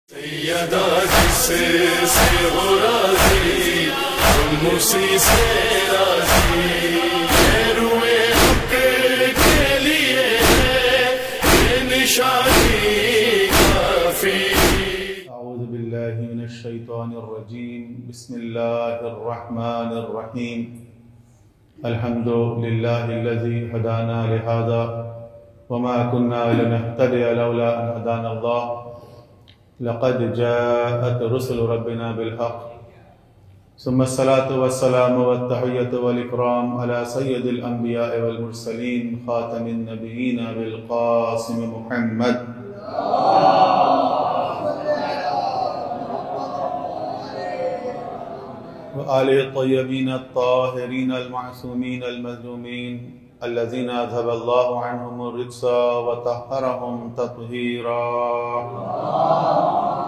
سیدہ جس سے ہو راضی تم اسی سے راضی یہ روئے حق کے لیے ہے یہ نشانی کافی۔ اعوذ باللہ من الشیطان الرجیم بسم اللہ الرحمن الرحیم الحمد للہ الذی ہدانا لہذا وما كنا لنهتدی لولا ان ہدانا اللہ لقد جاءت رسل ربنا بالحق ثم الصلاة والسلام والتحية والإكرام على سيد الأنبياء والمرسلين خاتم النبيين بالقاسم محمد وآله الطيبين الطاهرين المعصومين المظلومين الذين أذهب الله عنهم الرجس وطهرهم تطهيرا۔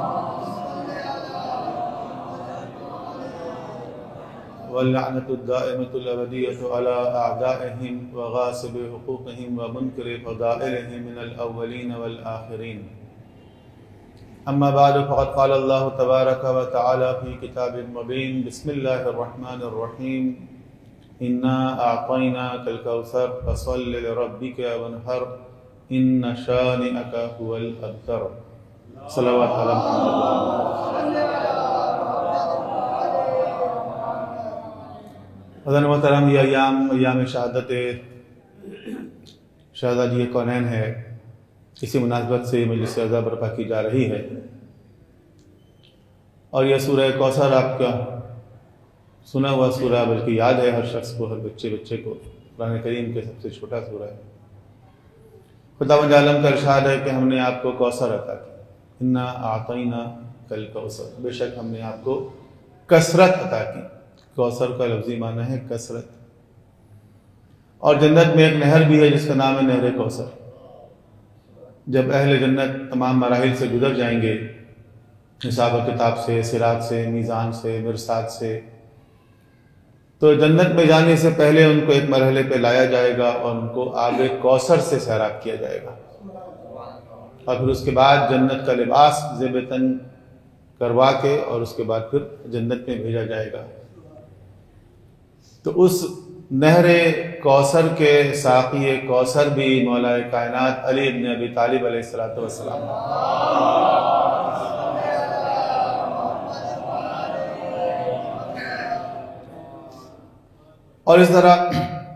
واللعنة الدائمة الأبدية على أعدائهم وغاصب حقوقهم ومنكر فضائلهم من الأولين والآخرين۔ أما بعد فقد قال الله تبارك وتعالى في كتاب مبين بسم الله الرحمن الرحيم إنا أعطيناك الكوثر فصل لربك وانحر إن شانئك هو الأبتر۔ صلوات على محمد۔ حضرت محترم، یہ ایام شہادت شہزادی کونین ہے، اسی مناسبت سے مجلس عزا برپا کی جا رہی ہے، اور یہ سورہ کوثر آپ کا سنا ہوا سورہ بلکہ یاد ہے ہر شخص کو، ہر بچے کو، قرآن کریم کے سب سے چھوٹا سورہ ہے۔ خداوند عالم کا ارشاد ہے کہ ہم نے آپ کو کوثر عطا کی، انا اعطیناک الکوثر، بے شک ہم نے آپ کو کثرت عطا کی۔ کوثر کا لفظی معنی ہے کثرت، اور جنت میں ایک نہر بھی ہے جس کا نام ہے نہر کوثر۔ جب اہل جنت تمام مراحل سے گزر جائیں گے، حساب و کتاب سے، صراط سے، میزان سے، مرصاد سے، تو جنت میں جانے سے پہلے ان کو ایک مرحلے پہ لایا جائے گا اور ان کو آب کوثر سے سیراب کیا جائے گا، اور پھر اس کے بعد جنت کا لباس زیب تن کروا کے اور اس کے بعد پھر جنت میں بھیجا جائے گا۔ تو اس نہر کوثر کے ساقی کوثر بھی مولا کائنات علی بن ابی طالب علیہ السلام۔ اور اس طرح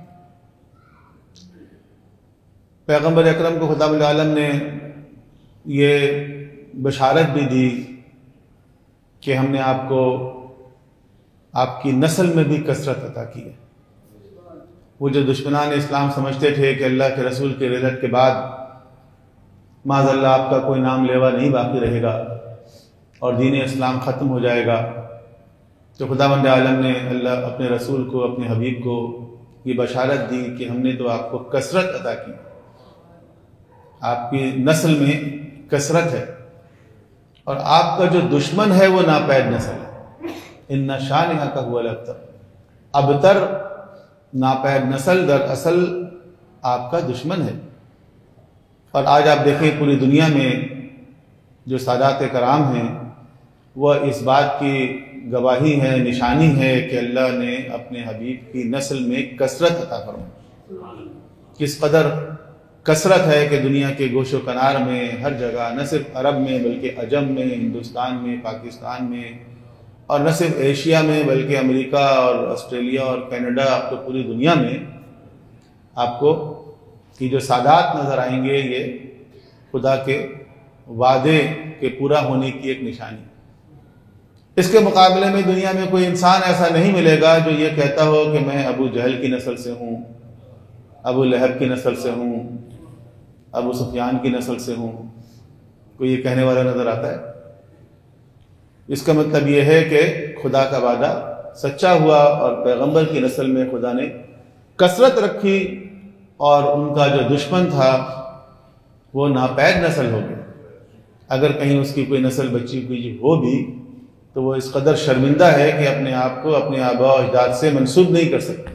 پیغمبر اکرم کو خداوند عالم نے یہ بشارت بھی دی کہ ہم نے آپ کو آپ کی نسل میں بھی کثرت عطا کی ہے۔ وہ جو دشمنان اسلام سمجھتے تھے کہ اللہ کے رسول کے رحلت کے بعد معاذ اللہ آپ کا کوئی نام لیوا نہیں باقی رہے گا اور دین اسلام ختم ہو جائے گا، تو خداوند عالم نے اللہ اپنے رسول کو، اپنے حبیب کو یہ بشارت دی کہ ہم نے تو آپ کو کثرت عطا کی، آپ کی نسل میں کثرت ہے، اور آپ کا جو دشمن ہے وہ ناپید نسل ہے۔ ان شانئک هو الابتر، ابتر ناپید نسل دراصل آپ کا دشمن ہے۔ اور آج آپ دیکھیں پوری دنیا میں جو سادات کرام ہیں وہ اس بات کی گواہی ہے، نشانی ہے کہ اللہ نے اپنے حبیب کی نسل میں کثرت عطا فرمائی۔ کس قدر کثرت ہے کہ دنیا کے گوش و کنار میں ہر جگہ، نہ صرف عرب میں بلکہ عجم میں، ہندوستان میں، پاکستان میں، اور نہ صرف ایشیا میں بلکہ امریکہ اور آسٹریلیا اور کینیڈا، آپ کو پوری دنیا میں آپ کو کی جو سادات نظر آئیں گے، یہ خدا کے وعدے کے پورا ہونے کی ایک نشانی۔ اس کے مقابلے میں دنیا میں کوئی انسان ایسا نہیں ملے گا جو یہ کہتا ہو کہ میں ابو جہل کی نسل سے ہوں، ابو لہب کی نسل سے ہوں، ابو سفیان کی نسل سے ہوں۔ کوئی یہ کہنے والا نظر آتا ہے؟ اس کا مطلب یہ ہے کہ خدا کا وعدہ سچا ہوا اور پیغمبر کی نسل میں خدا نے کثرت رکھی، اور ان کا جو دشمن تھا وہ ناپید نسل ہو گئی۔ اگر کہیں اس کی کوئی نسل بچی ہوئی ہو بھی تو وہ اس قدر شرمندہ ہے کہ اپنے آپ کو اپنے آباء و اجداد سے منسوب نہیں کر سکتی۔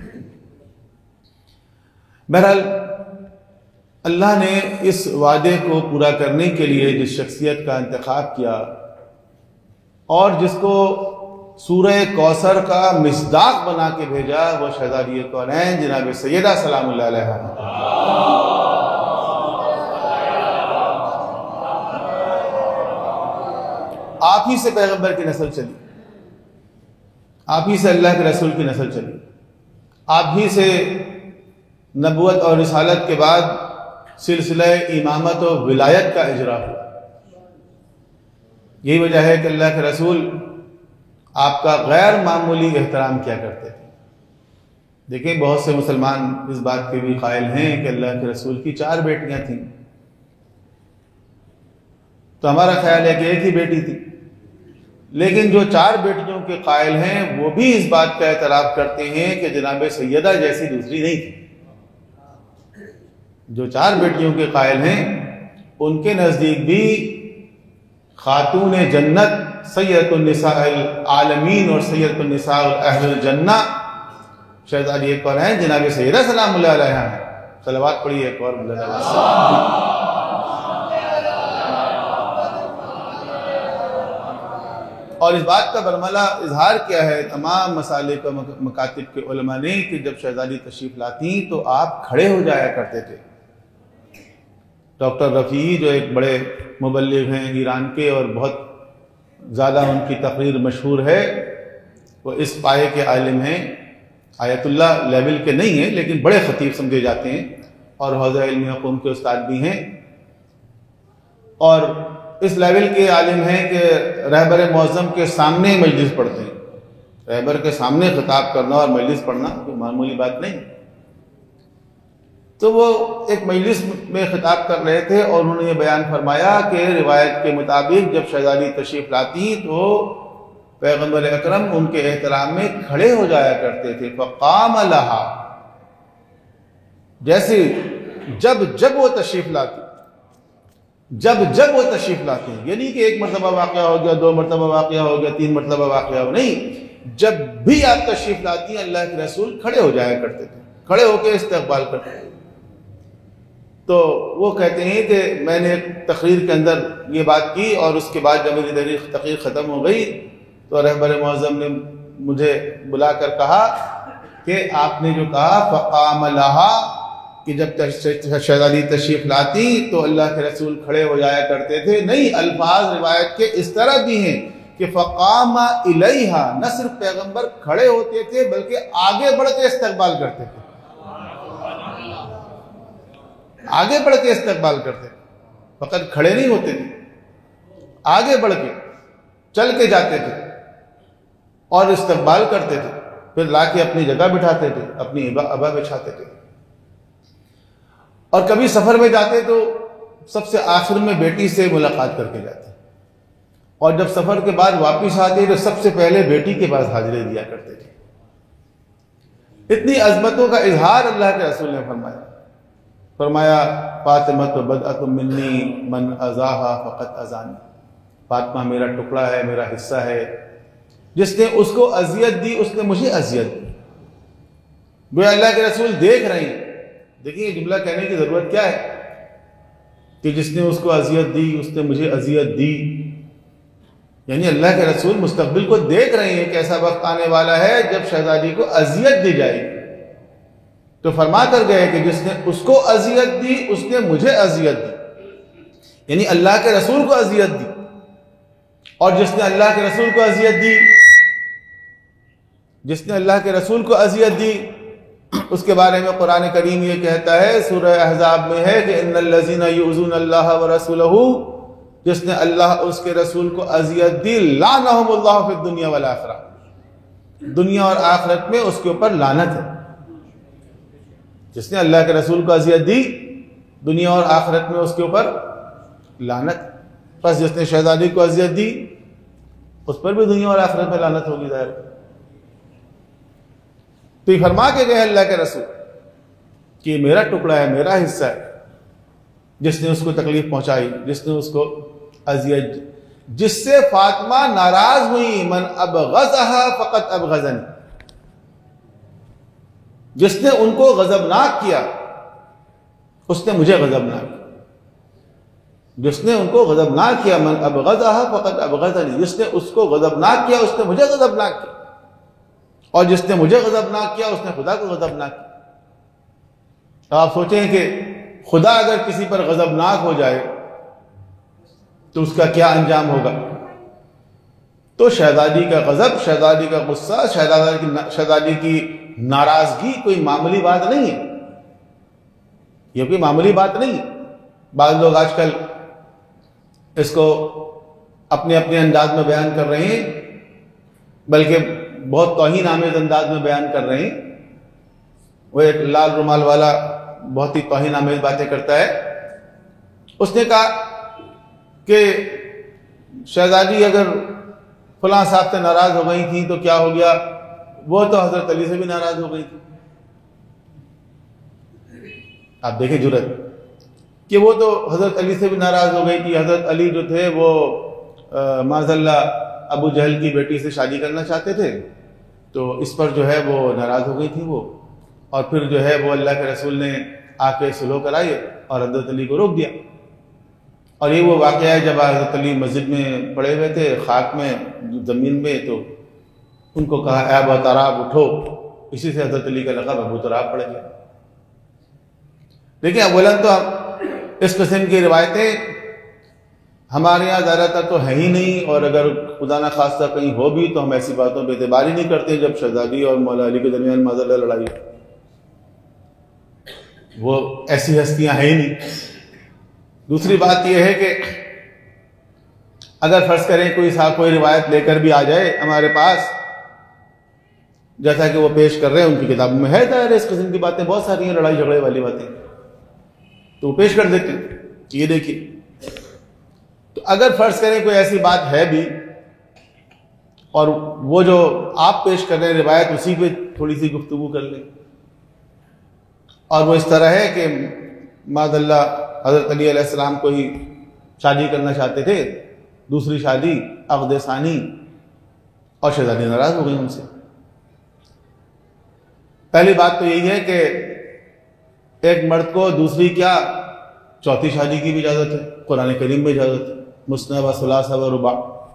بہرحال اللہ نے اس وعدے کو پورا کرنے کے لیے جس شخصیت کا انتخاب کیا اور جس کو سورہ کوثر کا مصداق بنا کے بھیجا وہ شہزادی کونین جناب سیدہ سلام اللہ علیہا۔ آپ ہی سے پیغمبر کی نسل چلی، آپ ہی سے اللہ کے رسول کی نسل چلی، آپ ہی سے نبوت اور رسالت کے بعد سلسلہ امامت و ولایت کا اجرا ہوا۔ یہی وجہ ہے کہ اللہ کے رسول آپ کا غیر معمولی احترام کیا کرتے تھے۔ دیکھیں بہت سے مسلمان اس بات کے بھی قائل ہیں کہ اللہ کے رسول کی 4 بیٹیاں تھیں، تو ہمارا خیال ہے کہ ایک ہی بیٹی تھی، لیکن جو 4 بیٹیوں کے قائل ہیں وہ بھی اس بات کا اعتراف کرتے ہیں کہ جناب سیدہ جیسی دوسری نہیں تھی۔ جو 4 بیٹیوں کے قائل ہیں ان کے نزدیک بھی خاتون جنت سیدۃ النساء العالمین اور سیدۃ النساء اہل الجنہ شہزادی کونین جناب سیدہ سلام اللہ علیہا ہیں۔ صلوات پڑھیے ایک اور اور اس بات کا برملا اظہار کیا ہے تمام مسالک و مکاتب کے علماء نے کہ جب شہزادی تشریف لاتی تو آپ کھڑے ہو جایا کرتے تھے۔ ڈاکٹر رفیعی جو ایک بڑے مبلغ ہیں ایران کے اور بہت زیادہ ان کی تقریر مشہور ہے، وہ اس پائے کے عالم ہیں، آیت اللہ لیول کے نہیں ہیں لیکن بڑے خطیب سمجھے جاتے ہیں اور حوزہ علم قوم کے استاد بھی ہیں، اور اس لیول کے عالم ہیں کہ رہبر معظم کے سامنے مجلس پڑھتے ہیں۔ رہبر کے سامنے خطاب کرنا اور مجلس پڑھنا کوئی معمولی بات نہیں۔ تو وہ ایک مجلس میں خطاب کر رہے تھے اور انہوں نے یہ بیان فرمایا کہ روایت کے مطابق جب شہزادی تشریف لاتی تو پیغمبر اکرم ان کے احترام میں کھڑے ہو جایا کرتے تھے۔ فقام لہا، جیسے جب وہ تشریف لاتی، جب وہ تشریف لاتی ہیں، یعنی کہ ایک مرتبہ واقعہ ہو گیا، 2 مرتبہ واقعہ ہو گیا، 3 مرتبہ واقعہ ہو، نہیں، جب بھی آپ تشریف لاتی ہیں اللہ کے رسول کھڑے ہو جایا کرتے تھے، کھڑے ہو کے استقبال کرتے تھے۔ تو وہ کہتے ہیں کہ میں نے تقریر کے اندر یہ بات کی اور اس کے بعد جب میری تقریر ختم ہو گئی تو رہبر معظم نے مجھے بلا کر کہا کہ آپ نے جو کہا فقام لہا کہ جب شہزادی تشریف لاتی تو اللہ کے رسول کھڑے ہو جایا کرتے تھے، نہیں، الفاظ روایت کے اس طرح بھی ہیں کہ فقام الیہا، نہ صرف پیغمبر کھڑے ہوتے تھے بلکہ آگے بڑھ کے استقبال کرتے تھے، آگے بڑھ کے استقبال کرتے تھے، فقط کھڑے نہیں ہوتے تھے، آگے بڑھ کے چل کے جاتے تھے اور استقبال کرتے تھے، پھر لا کے اپنی جگہ بٹھاتے تھے، اپنی ابا بچھاتے تھے، اور کبھی سفر میں جاتے تو سب سے آخر میں بیٹی سے ملاقات کر کے جاتے، اور جب سفر کے بعد واپس آتے تو سب سے پہلے بیٹی کے پاس حاضری دیا کرتے تھے۔ اتنی عظمتوں کا اظہار اللہ کے رسول نے فرمایا فاطمہ بدعۃ منی من اذاہا فقط اذانی، فاطمہ میرا ٹکڑا ہے، میرا حصہ ہے، جس نے اس کو اذیت دی اس نے مجھے اذیت دی۔ گویا اللہ کے رسول دیکھ رہے ہیں، دیکھیں یہ جملہ کہنے کی ضرورت کیا ہے کہ جس نے اس کو اذیت دی اس نے مجھے اذیت دی، یعنی اللہ کے رسول مستقبل کو دیکھ رہے ہیں کہ ایسا وقت آنے والا ہے جب شہزادی کو اذیت دی جائے گی، تو فرما کر گئے کہ جس نے اس کو اذیت دی اس نے مجھے اذیت دی، یعنی اللہ کے رسول کو اذیت دی، اور جس نے اللہ کے رسول کو اذیت دی، جس نے اللہ کے رسول کو اذیت دی اس کے بارے میں قرآن کریم یہ کہتا ہے، سورہ احزاب میں ہے کہ ان الذین یؤذون اللہ ورسولہ، جس نے اللہ اس کے رسول کو اذیت دی لعنہم اللہ فی الدنیا والآخرہ، دنیا اور آخرت میں اس کے اوپر لعنت ہے۔ جس نے اللہ کے رسول کو اذیت دی دنیا اور آخرت میں اس کے اوپر لعنت، بس جس نے شہزادی کو اذیت دی اس پر بھی دنیا اور آخرت میں لعنت ہوگی ظاہر۔ تو یہ فرما کے گئے اللہ کے رسول کہ یہ میرا ٹکڑا ہے، میرا حصہ ہے، جس نے اس کو تکلیف پہنچائی، جس نے اس کو اذیت، جس سے فاطمہ ناراض ہوئی، من ابغضھا فقط ابغضنی، جس نے ان کو غضبناک کیا اس نے مجھے غضبناک کیا۔ جس نے ان کو غضبناک کیا، من ابغضھا فقد ابغضنی، جس نے اس کو غضبناک کیا اس نے مجھے غضبناک کیا، اور جس نے مجھے غضبناک کیا اس نے خدا کو غضبناک کیا۔ اب آپ سوچیں کہ خدا اگر کسی پر غضبناک ہو جائے تو اس کا کیا انجام ہوگا؟ تو شہزادی کا غضب، شہزادی کا غصہ، شہزادی کی ناراضگی کوئی معمولی بات نہیں ہے، یہ کوئی معمولی بات نہیں ہے۔ بعض لوگ آج کل اس کو اپنے اپنے انداز میں بیان کر رہے ہیں، بلکہ بہت توہین آمیز انداز میں بیان کر رہے ہیں۔ وہ ایک لال رومال والا بہت ہی توہین آمیز باتیں کرتا ہے۔ اس نے کہا کہ شہزادی اگر فلاں صاحب سے ناراض ہو گئی تھیں تو کیا ہو گیا، وہ تو حضرت علی سے بھی ناراض ہو گئی تھی۔ آپ دیکھیں جرت کہ وہ تو حضرت علی سے بھی ناراض ہو گئی تھی، حضرت علی جو تھے وہ معاذ اللہ ابو جہل کی بیٹی سے شادی کرنا چاہتے تھے، تو اس پر جو ہے وہ ناراض ہو گئی تھی وہ، اور پھر جو ہے وہ اللہ کے رسول نے آ کے صلح کرائی اور حضرت علی کو روک دیا۔ اور یہ وہ واقعہ ہے جب حضرت علی مسجد میں پڑے ہوئے تھے خاک میں زمین میں، تو ان کو کہا اے ابو تراب اٹھو، اسی سے حضرت علی کا لقب ابو تراب پڑ گیا۔ دیکھیں اولاً تو اس قسم کی روایتیں ہمارے یہاں زیادہ تر تو ہے ہی نہیں، اور اگر خدا نہ خواستہ کہیں ہو بھی تو ہم ایسی باتوں پہ اعتبار ہی نہیں کرتے جب شہزادی اور مولا علی کے درمیان معاذ اللہ لڑائی، وہ ایسی ہستیاں ہیں ہی نہیں۔ دوسری بات یہ ہے کہ اگر فرض کریں کوئی روایت لے کر بھی آ جائے ہمارے پاس، جیسا کہ وہ پیش کر رہے ہیں ان کی کتابوں میں ہے ظاہر اس قسم کی باتیں بہت ساری ہیں، لڑائی جھگڑے والی باتیں، تو وہ پیش کر دیتے ہیں کہ یہ دیکھیے۔ تو اگر فرض کریں کوئی ایسی بات ہے بھی اور وہ جو آپ پیش کر رہے ہیں روایت، اسی پہ تھوڑی سی گفتگو کر لیں، اور وہ اس طرح ہے کہ معاذ اللہ حضرت علی علیہ السلام کو ہی شادی کرنا چاہتے تھے، دوسری شادی عقد ثانی، اور شہزادی ناراض ہو گئی ان سے۔ پہلی بات تو یہی ہے کہ ایک مرد کو دوسری کیا چوتھی شادی کی بھی اجازت ہے، قرآن کریم میں اجازت ہے، مثنی و ثلاثہ و رباع۔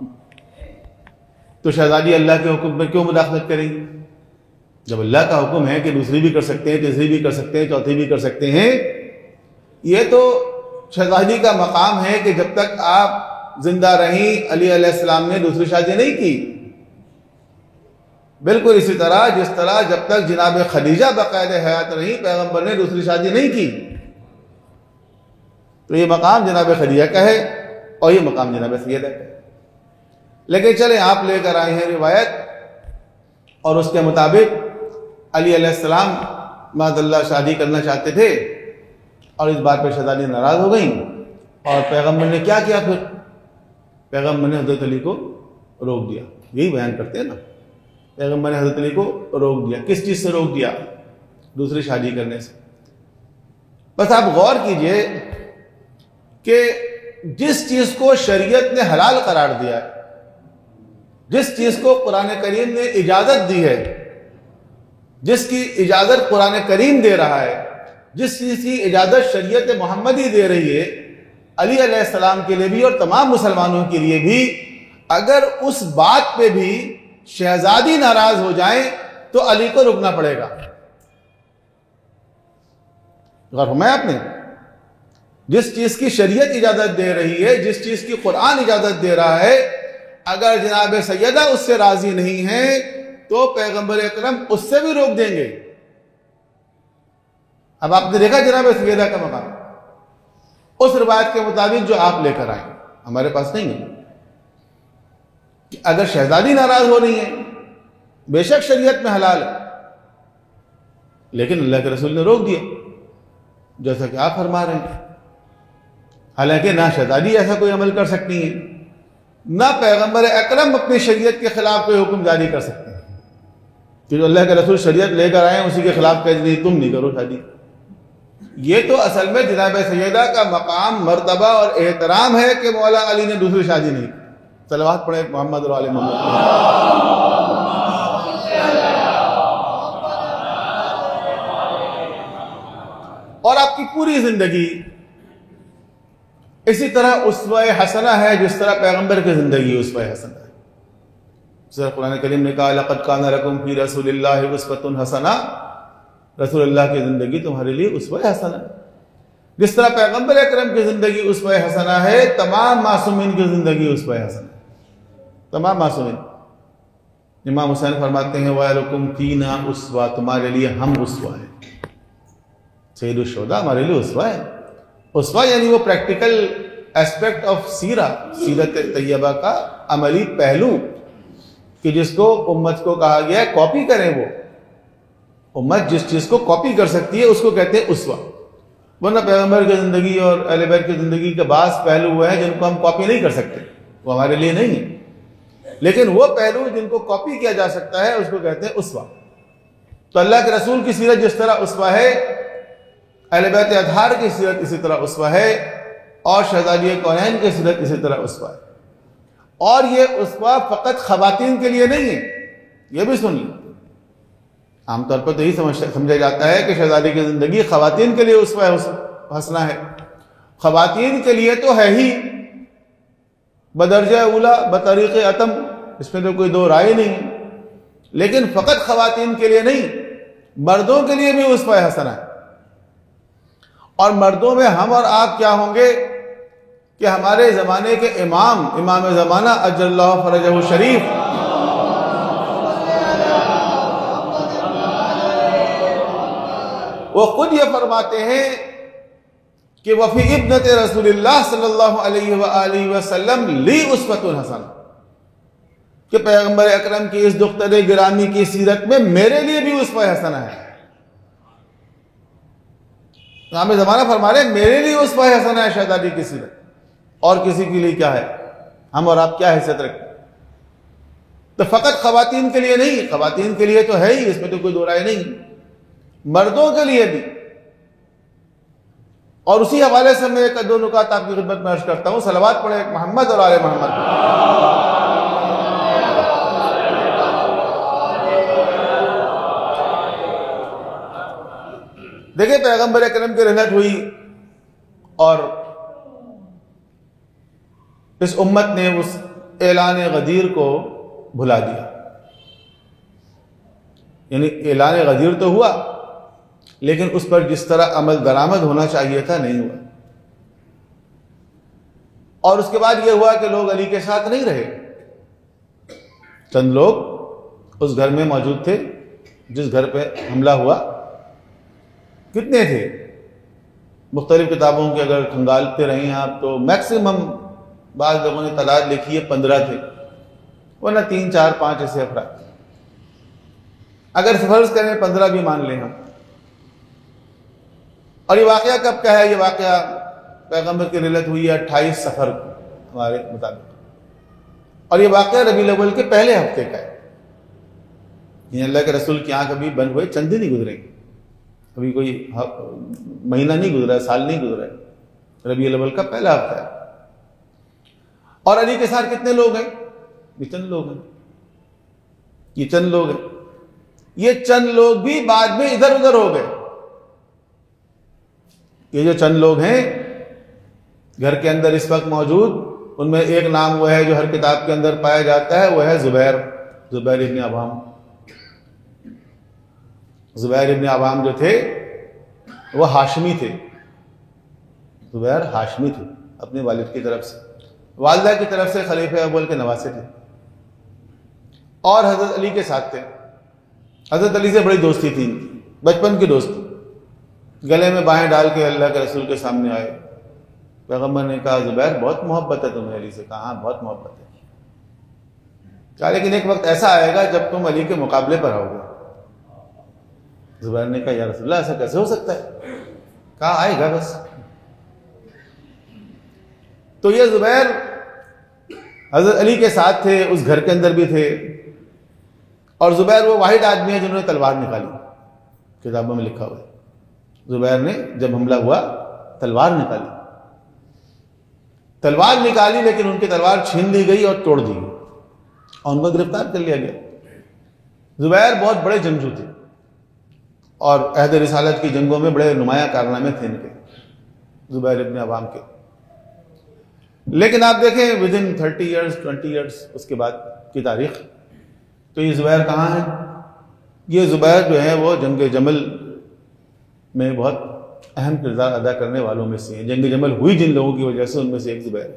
تو شہزادی اللہ کے حکم میں کیوں مداخلت کریں گی جب اللہ کا حکم ہے کہ دوسری بھی کر سکتے ہیں، تیسری بھی کر سکتے ہیں، چوتھی بھی کر سکتے ہیں؟ یہ تو شہزادی کا مقام ہے کہ جب تک آپ زندہ رہیں علی علیہ السلام نے دوسری شادی نہیں کی، بالکل اسی طرح جس طرح جب تک جناب خدیجہ بقید حیات رہی پیغمبر نے دوسری شادی نہیں کی۔ تو یہ مقام جناب خدیجہ کا ہے اور یہ مقام جناب سیدہ کا ہے۔ لیکن چلیں آپ لے کر آئے ہیں روایت، اور اس کے مطابق علی علیہ السلام معاذ اللہ شادی کرنا چاہتے تھے، اور اس بات پہ شہزادی ناراض ہو گئیں، اور پیغمبر نے کیا کیا؟ پھر پیغمبر نے حضرت علی کو روک دیا۔ یہی بیان کرتے ہیں نا، پیغمبر نے حضرت علی کو روک دیا۔ کس چیز سے روک دیا؟ دوسری شادی کرنے سے۔ بس آپ غور کیجئے کہ جس چیز کو شریعت نے حلال قرار دیا ہے، جس چیز کو قرآن کریم نے اجازت دی ہے، جس کی اجازت قرآن کریم دے رہا ہے، جس چیز کی اجازت شریعت محمدی دے رہی ہے، علی علیہ السلام کے لیے بھی اور تمام مسلمانوں کے لیے بھی، اگر اس بات پہ بھی شہزادی ناراض ہو جائیں تو علی کو رکنا پڑے گا۔ غور فرمایا آپ نے؟ جس چیز کی شریعت اجازت دے رہی ہے، جس چیز کی قرآن اجازت دے رہا ہے، اگر جناب سیدہ اس سے راضی نہیں ہے تو پیغمبر اکرم اس سے بھی روک دیں گے۔ اب آپ نے دیکھا جناب سیدہ کا مقام اس روایت کے مطابق جو آپ لے کر آئیں، ہمارے پاس نہیں ہے کہ اگر شہزادی ناراض ہو رہی ہے، بے شک شریعت میں حلال ہے، لیکن اللہ کے رسول نے روک دیا جیسا کہ آپ فرما رہے ہیں۔ حالانکہ نہ شہزادی ایسا کوئی عمل کر سکتی ہے، نہ پیغمبر اکرم اپنی شریعت کے خلاف کوئی حکم جاری کر سکتے ہیں کہ جو اللہ کے رسول شریعت لے کر آئے ہیں اسی کے خلاف کہہ دیں تم نہیں کرو شادی۔ یہ تو اصل میں جناب سیدہ کا مقام، مرتبہ اور احترام ہے کہ مولا علی نے دوسری شادی نہیں کی۔ صلوات پڑھیں محمد اور آل محمد۔ اور آپ کی پوری زندگی اسی طرح اسوہ حسنہ ہے، جس طرح پیغمبر کی زندگی اسوہ حسنہ ہے. جس طرح قرآن کریم نے کہا لقد کان لکم فی رسول اللہ اسوۃ حسنہ، رسول اللہ کی زندگی تمہارے لیے اسوہ حسنہ ہے. جس طرح پیغمبر اکرم کی زندگی اسوہ حسنہ ہے، تمام معصومین کی زندگی اسوہ حسنہ ہے. تمام معصومین. امام حسین فرماتے ہیں وَلَكُمْ فِينَا اسوہ، تمہارے لیے ہم اسوہ ہیں. سید الشہداء ہمارے لیے اسوہ ہے. اسوہ یعنی وہ پریکٹیکل ایسپیکٹ آف سیرت طیبہ کا عملی پہلو کہ جس کو امت کو کہا گیا ہے کاپی کریں. وہ امت جس چیز کو کاپی کر سکتی ہے اس کو کہتے ہیں اسوہ. ورنہ پیغمبر کی زندگی اور اہل بیت کی زندگی کے بعض پہلو وہ ہیں جن کو ہم کاپی نہیں کر سکتے، وہ ہمارے لیے نہیں ہیں. لیکن وہ پہلو جن کو کاپی کیا جا سکتا ہے اس کو کہتے ہیں اسوہ. تو اللہ کے رسول کی سیرت جس طرح اسوہ ہے، اہل بیت اطہار کی سیرت اسی طرح اسوہ ہے، اور شہزادی کونین کی سیرت اسی طرح اسوہ ہے. اور یہ اسوہ فقط خواتین کے لیے نہیں ہے، یہ بھی سن لیں. عام طور پر تو یہی سمجھا جاتا ہے کہ شہزادی کی زندگی خواتین کے لیے اسوہ حسنہ ہے. خواتین کے لیے تو ہے ہی بدرجہ اولا بطریق اتم، اس میں تو کوئی دو رائے نہیں ہے. لیکن فقط خواتین کے لیے نہیں، مردوں کے لیے بھی اسوہ حسنہ ہے. اور مردوں میں ہم اور آپ کیا ہوں گے کہ ہمارے زمانے کے امام زمانہ اجل اللہ فرجہ شریف وہ خود یہ فرماتے ہیں کہ وفی ابنت رسول اللہ صلی اللہ علیہ وآلہ وسلم لی اسوۃ حسنہ، کہ پیغمبر اکرم کی اس دختر گرامی کی سیرت میں میرے لیے بھی اسوہ حسنہ ہے. ہمیں زمانہ فرما رہے ہیں میرے لیے اسوہ حسنہ ہے شہزادی کی سیرت، اور کسی کے لیے کیا ہے؟ ہم اور آپ کیا حیثیت رکھتے ہیں؟ تو فقط خواتین کے لیے نہیں، خواتین کے لیے تو ہے ہی، اس میں تو کوئی دو رائے نہیں، مردوں کے لیے بھی. اور اسی حوالے سے میں ایک دو نکات آپ کی خدمت میں عرض کرتا ہوں. صلوات پڑھیں محمد اور آل محمد. دیکھیں پیغمبر اکرم کی رحلت ہوئی اور اس امت نے اس اعلان غدیر کو بھلا دیا. یعنی اعلان غدیر تو ہوا لیکن اس پر جس طرح عمل درآمد ہونا چاہیے تھا نہیں ہوا. اور اس کے بعد یہ ہوا کہ لوگ علی کے ساتھ نہیں رہے. چند لوگ اس گھر میں موجود تھے جس گھر پہ حملہ ہوا. کتنے تھے؟ مختلف کتابوں کے اگر کھنگالتے رہے ہیں آپ تو میکسیمم بعض لوگوں نے تعداد لکھی ہے 15 تھے، ورنہ 3 4 5 ایسے افراد. اگر فرض کریں 15 بھی مان لیں ہم. اور یہ واقعہ کب کا ہے؟ یہ واقعہ پیغمبر کی رحلت ہوئی ہے 28 صفر کو ہمارے مطابق، اور یہ واقعہ ربیع الاول کے پہلے ہفتے کا ہے. یہ اللہ کے رسول کی آنکھ ابھی بند ہوئے چند دن نہیں گزرے، ابھی کوئی مہینہ نہیں گزرا ہے، سال نہیں گزرا ہے. ربیع الاول کا پہلا ہفتہ ہے. اور علی کے ساتھ کتنے لوگ ہیں؟ یہ چند لوگ ہیں. یہ چند لوگ ہیں. یہ چند لوگ بھی بعد میں ادھر ادھر ہو گئے. یہ جو چند لوگ ہیں گھر کے اندر اس وقت موجود، ان میں ایک نام وہ ہے جو ہر کتاب کے اندر پایا جاتا ہے، وہ ہے زبیر ابن عوام. زبیر ابن عوام جو تھے وہ ہاشمی تھے. زبیر ہاشمی تھے اپنے والد کی طرف سے، والدہ کی طرف سے خلیفہ اول کے نواسے تھے، اور حضرت علی کے ساتھ تھے. حضرت علی سے بڑی دوستی تھی، بچپن کی دوستی. گلے میں باہیں ڈال کے اللہ کے رسول کے سامنے آئے. پیغمبر نے کہا زبیر بہت محبت ہے تمہیں علی سے. کہا ہاں بہت محبت ہے. کہا لیکن ایک وقت ایسا آئے گا جب تم علی کے مقابلے پر آؤ گے. زبیر نے کہا یا رسول اللہ ایسا کیسے ہو سکتا ہے؟ کہا آئے گا بس. تو یہ زبیر حضرت علی کے ساتھ تھے، اس گھر کے اندر بھی تھے. اور زبیر وہ واحد آدمی ہے جنہوں نے تلوار نکالی. کتابوں میں لکھا ہوا ہے زبیر نے جب حملہ ہوا تلوار نکالی. تلوار نکالی لیکن ان کی تلوار چھین لی گئی اور توڑ دی گئی اور ان کو گرفتار کر لیا گیا. زبیر بہت بڑے جنگجو تھے اور عہد رسالت کی جنگوں میں بڑے نمایاں کارنامے تھے ان کے، زبیر ابن عوام کے. لیکن آپ دیکھیں ود ان 30 ایئرس 20 ایئرس اس کے بعد کی تاریخ، تو یہ زبیر کہاں ہے؟ یہ زبیر جو ہے وہ جنگ جمل میں بہت اہم کردار ادا کرنے والوں میں سے ہیں. جنگ جمل ہوئی جن لوگوں کی وجہ سے ان میں سے ایک زبیر ہے.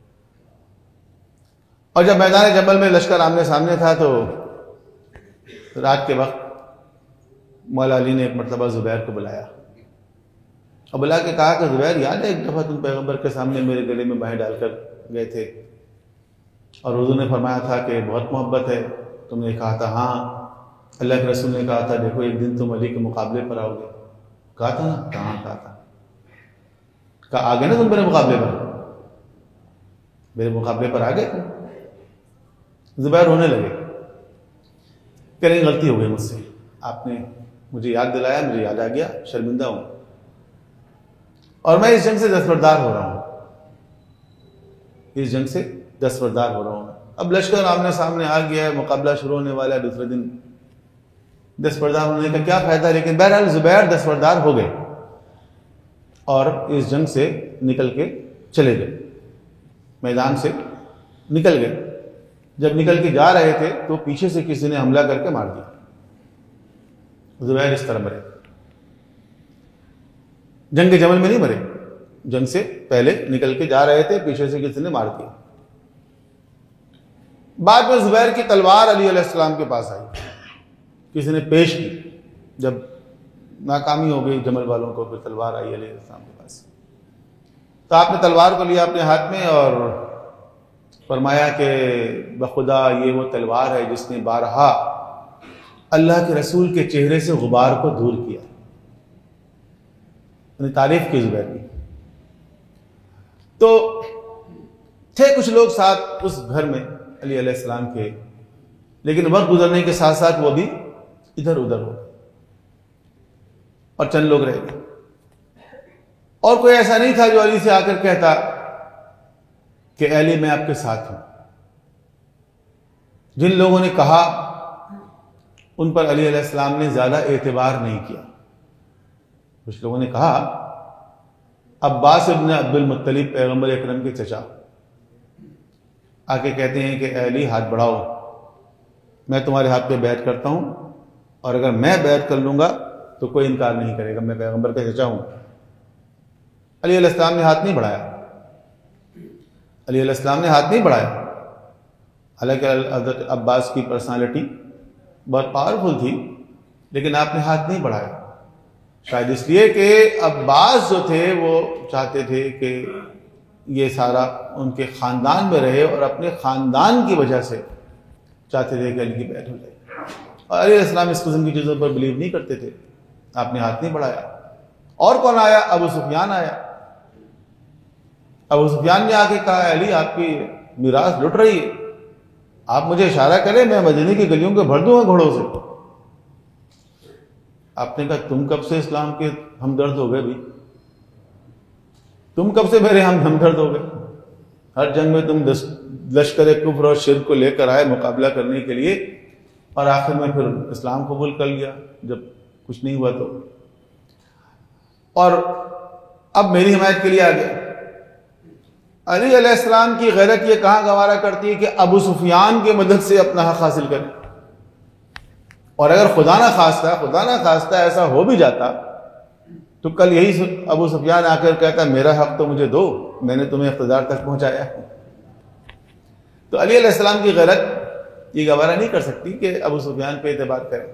اور جب میدان جمل میں لشکر آمنے سامنے تھا تو رات کے وقت مولا علی نے ایک مرتبہ زبیر کو بلایا اور بلا کے کہا کہ زبیر، یاد ہے ایک دفعہ تم پیغمبر کے سامنے میرے گلے میں بانہیں ڈال کر گئے تھے اور حضور نے فرمایا تھا کہ بہت محبت ہے. تم نے کہا تھا ہاں. اللہ کے رسول نے کہا تھا دیکھو ایک دن تم علی کے مقابلے پر آؤ گے. کہا تھا نا؟ کہاں کہا تھا؟ کہا آ گئے نا تم میرے مقابلے پر؟ میرے مقابلے پر آ گئے تم؟ زبیر رونے لگے کہ نہیں، غلطی ہو گئی مجھ سے، آپ نے مجھے یاد دلایا، مجھے یاد آ گیا، شرمندہ ہوں اور میں اس جنگ سے دستبردار ہو رہا ہوں. اس جنگ سے دستبردار ہو رہا ہوں. اب لشکر آمنے سامنے آ گیا ہے، مقابلہ شروع ہونے والا ہے. دوسرے دن دستبردار ہونے کا کیا فائدہ؟ لیکن بہرحال زبیر دستبردار ہو گئے اور اس جنگ سے نکل کے چلے گئے، میدان سے نکل گئے. جب نکل کے جا رہے تھے تو پیچھے سے کسی نے حملہ کر کے مار دیا. زبیر اس طرح مرے. جنگ جمل میں نہیں مرے، جنگ سے پہلے نکل کے جا رہے تھے، پیچھے سے کسی نے مار دیا. بعد میں زبیر کی تلوار علی علیہ السلام کے پاس آئی، کسی نے پیش کی. جب ناکامی ہو گئی جمل والوں کو، پھر تلوار آئی علیہ السلام کے پاس. تو آپ نے تلوار کو لیا اپنے ہاتھ میں اور فرمایا کہ بخدا یہ وہ تلوار ہے جس نے بارہا اللہ کے رسول کے چہرے سے غبار کو دور کیا. انہیں تعریف کی زبیر کی. تو تھے کچھ لوگ ساتھ اس گھر میں علی علیہ السلام کے، لیکن وقت گزرنے کے ساتھ ساتھ وہ بھی ادھر ادھر ہو گئے اور چند لوگ رہ گئے. اور کوئی ایسا نہیں تھا جو علی سے آ کر کہتا کہ اے علی میں آپ کے ساتھ ہوں. جن لوگوں نے کہا ان پر علی علیہ السلام نے زیادہ اعتبار نہیں کیا. کچھ لوگوں نے کہا عباس ابن عبد المطلب پیغمبر اکرم کے چچا آ کے کہتے ہیں کہ اے علی ہاتھ بڑھاؤ، میں تمہارے ہاتھ پہ بیعت کرتا ہوں اور اگر میں بیعت کر لوں گا تو کوئی انکار نہیں کرے گا، میں پیغمبر کا چچا ہوں. علی علیہ السلام نے ہاتھ نہیں بڑھایا. علی علیہ السلام نے ہاتھ نہیں بڑھایا. حالانکہ حضرت عباس کی پرسنالٹی بہت پاورفل تھی، لیکن آپ نے ہاتھ نہیں بڑھایا. شاید اس لیے کہ عباس جو تھے وہ چاہتے تھے کہ یہ سارا ان کے خاندان میں رہے اور اپنے خاندان کی وجہ سے چاہتے تھے کہ علی کی بیعت ہو جائے. اور علیہ السلام اس قسم کی چیزوں پر بلیو نہیں کرتے تھے. آپ نے ہاتھ نہیں بڑھایا. اور کون آیا؟ ابو سفیان آیا. ابو سفیان نے آ کے کہا علی آپ کی میراث لٹ رہی ہے، آپ مجھے اشارہ کریں میں مدینے کی گلیوں کو بھر دوں گا گھوڑوں سے. آپ نے کہا تم کب سے اسلام کے ہمدرد ہو گئے بھی؟ تم کب سے میرے ہمدرد ہو گئے؟ ہر جنگ میں تم لشکر کفر اور شرک کو لے کر آئے مقابلہ کرنے کے لیے اور آخر میں پھر اسلام قبول کر لیا جب کچھ نہیں ہوا تو، اور اب میری حمایت کے لیے آ گیا. علی علیہ السلام کی غیرت یہ کہاں گوارا کرتی ہے کہ ابو سفیان کی مدد سے اپنا حق حاصل کرے. اور اگر خدا نہ خواستہ ایسا ہو بھی جاتا تو کل یہی ابو سفیان آ کر کہتا میرا حق تو مجھے دو، میں نے تمہیں اقتدار تک پہنچایا. تو علی علیہ السلام کی غیرت یہ گوارا نہیں کر سکتی کہ ابو سفیان پہ اعتبار کرے.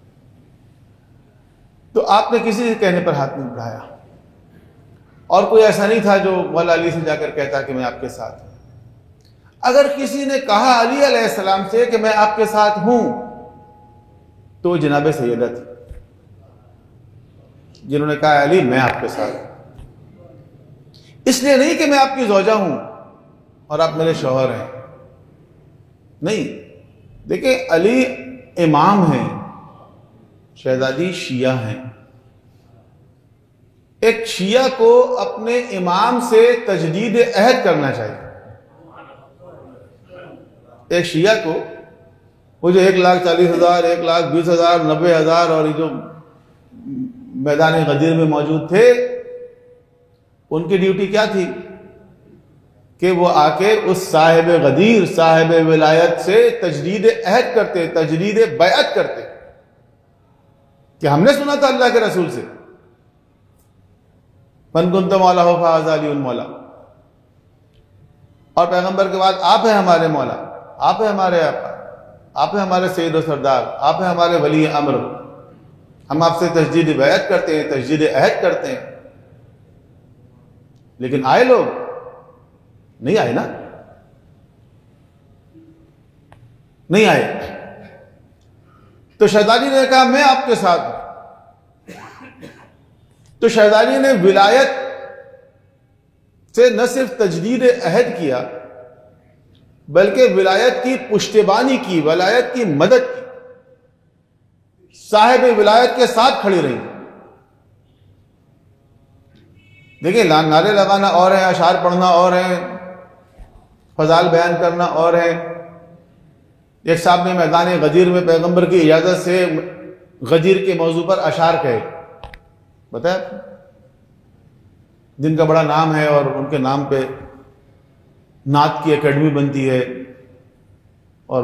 تو آپ نے کسی سے کہنے پر ہاتھ نہیں بڑھایا. اور کوئی ایسا نہیں تھا جو مولا علی سے جا کر کہتا کہ میں آپ کے ساتھ ہوں. اگر کسی نے کہا علی علیہ السلام سے کہ میں آپ کے ساتھ ہوں تو جناب سیدہ تھی، جنہوں نے کہا علی میں آپ کے ساتھ ہوں. اس لیے نہیں کہ میں آپ کی زوجہ ہوں اور آپ میرے شوہر ہیں، نہیں. دیکھیں علی امام ہیں، شہزادی شیعہ ہیں. ایک شیعہ کو اپنے امام سے تجدید عہد کرنا چاہیے. ایک شیعہ کو وہ جو 1,40,000 1,20,000 90,000 اور یہ جو میدان غدیر میں موجود تھے، ان کی ڈیوٹی کیا تھی؟ کہ وہ آ کے اس صاحب غدیر صاحب ولایت سے تجدید عہد کرتے، تجدید بیعت کرتے کہ ہم نے سنا تھا اللہ کے رسول سے من کنت مولا فہذا علی المولا، اور پیغمبر کے بعد آپ ہیں ہمارے مولا، آپ ہیں ہمارے آقا، آپ ہیں ہمارے سید و سردار، آپ ہیں ہمارے ولی امر، ہم آپ سے تجدید بیعت کرتے ہیں، تجدید عہد کرتے ہیں۔ لیکن آئے لوگ نہیں آئے نا، نہیں آئے۔ تو شہزادی نے کہا میں آپ کے ساتھ ہوں۔ تو شہزادی نے ولایت سے نہ صرف تجدید عہد کیا بلکہ ولایت کی پشتیبانی کی، ولایت کی مدد کی، صاحب ولایت کے ساتھ کھڑی رہی۔ دیکھیں نعرے لگانا اور ہے، اشعار پڑھنا اور ہے، فضائل بیان کرنا اور ہے۔ ایک صاحب نے میدان غدیر میں پیغمبر کی اجازت سے غدیر کے موضوع پر اشعار کہے، بتائیں، جن کا بڑا نام ہے اور ان کے نام پہ نعت کی اکیڈمی بنتی ہے اور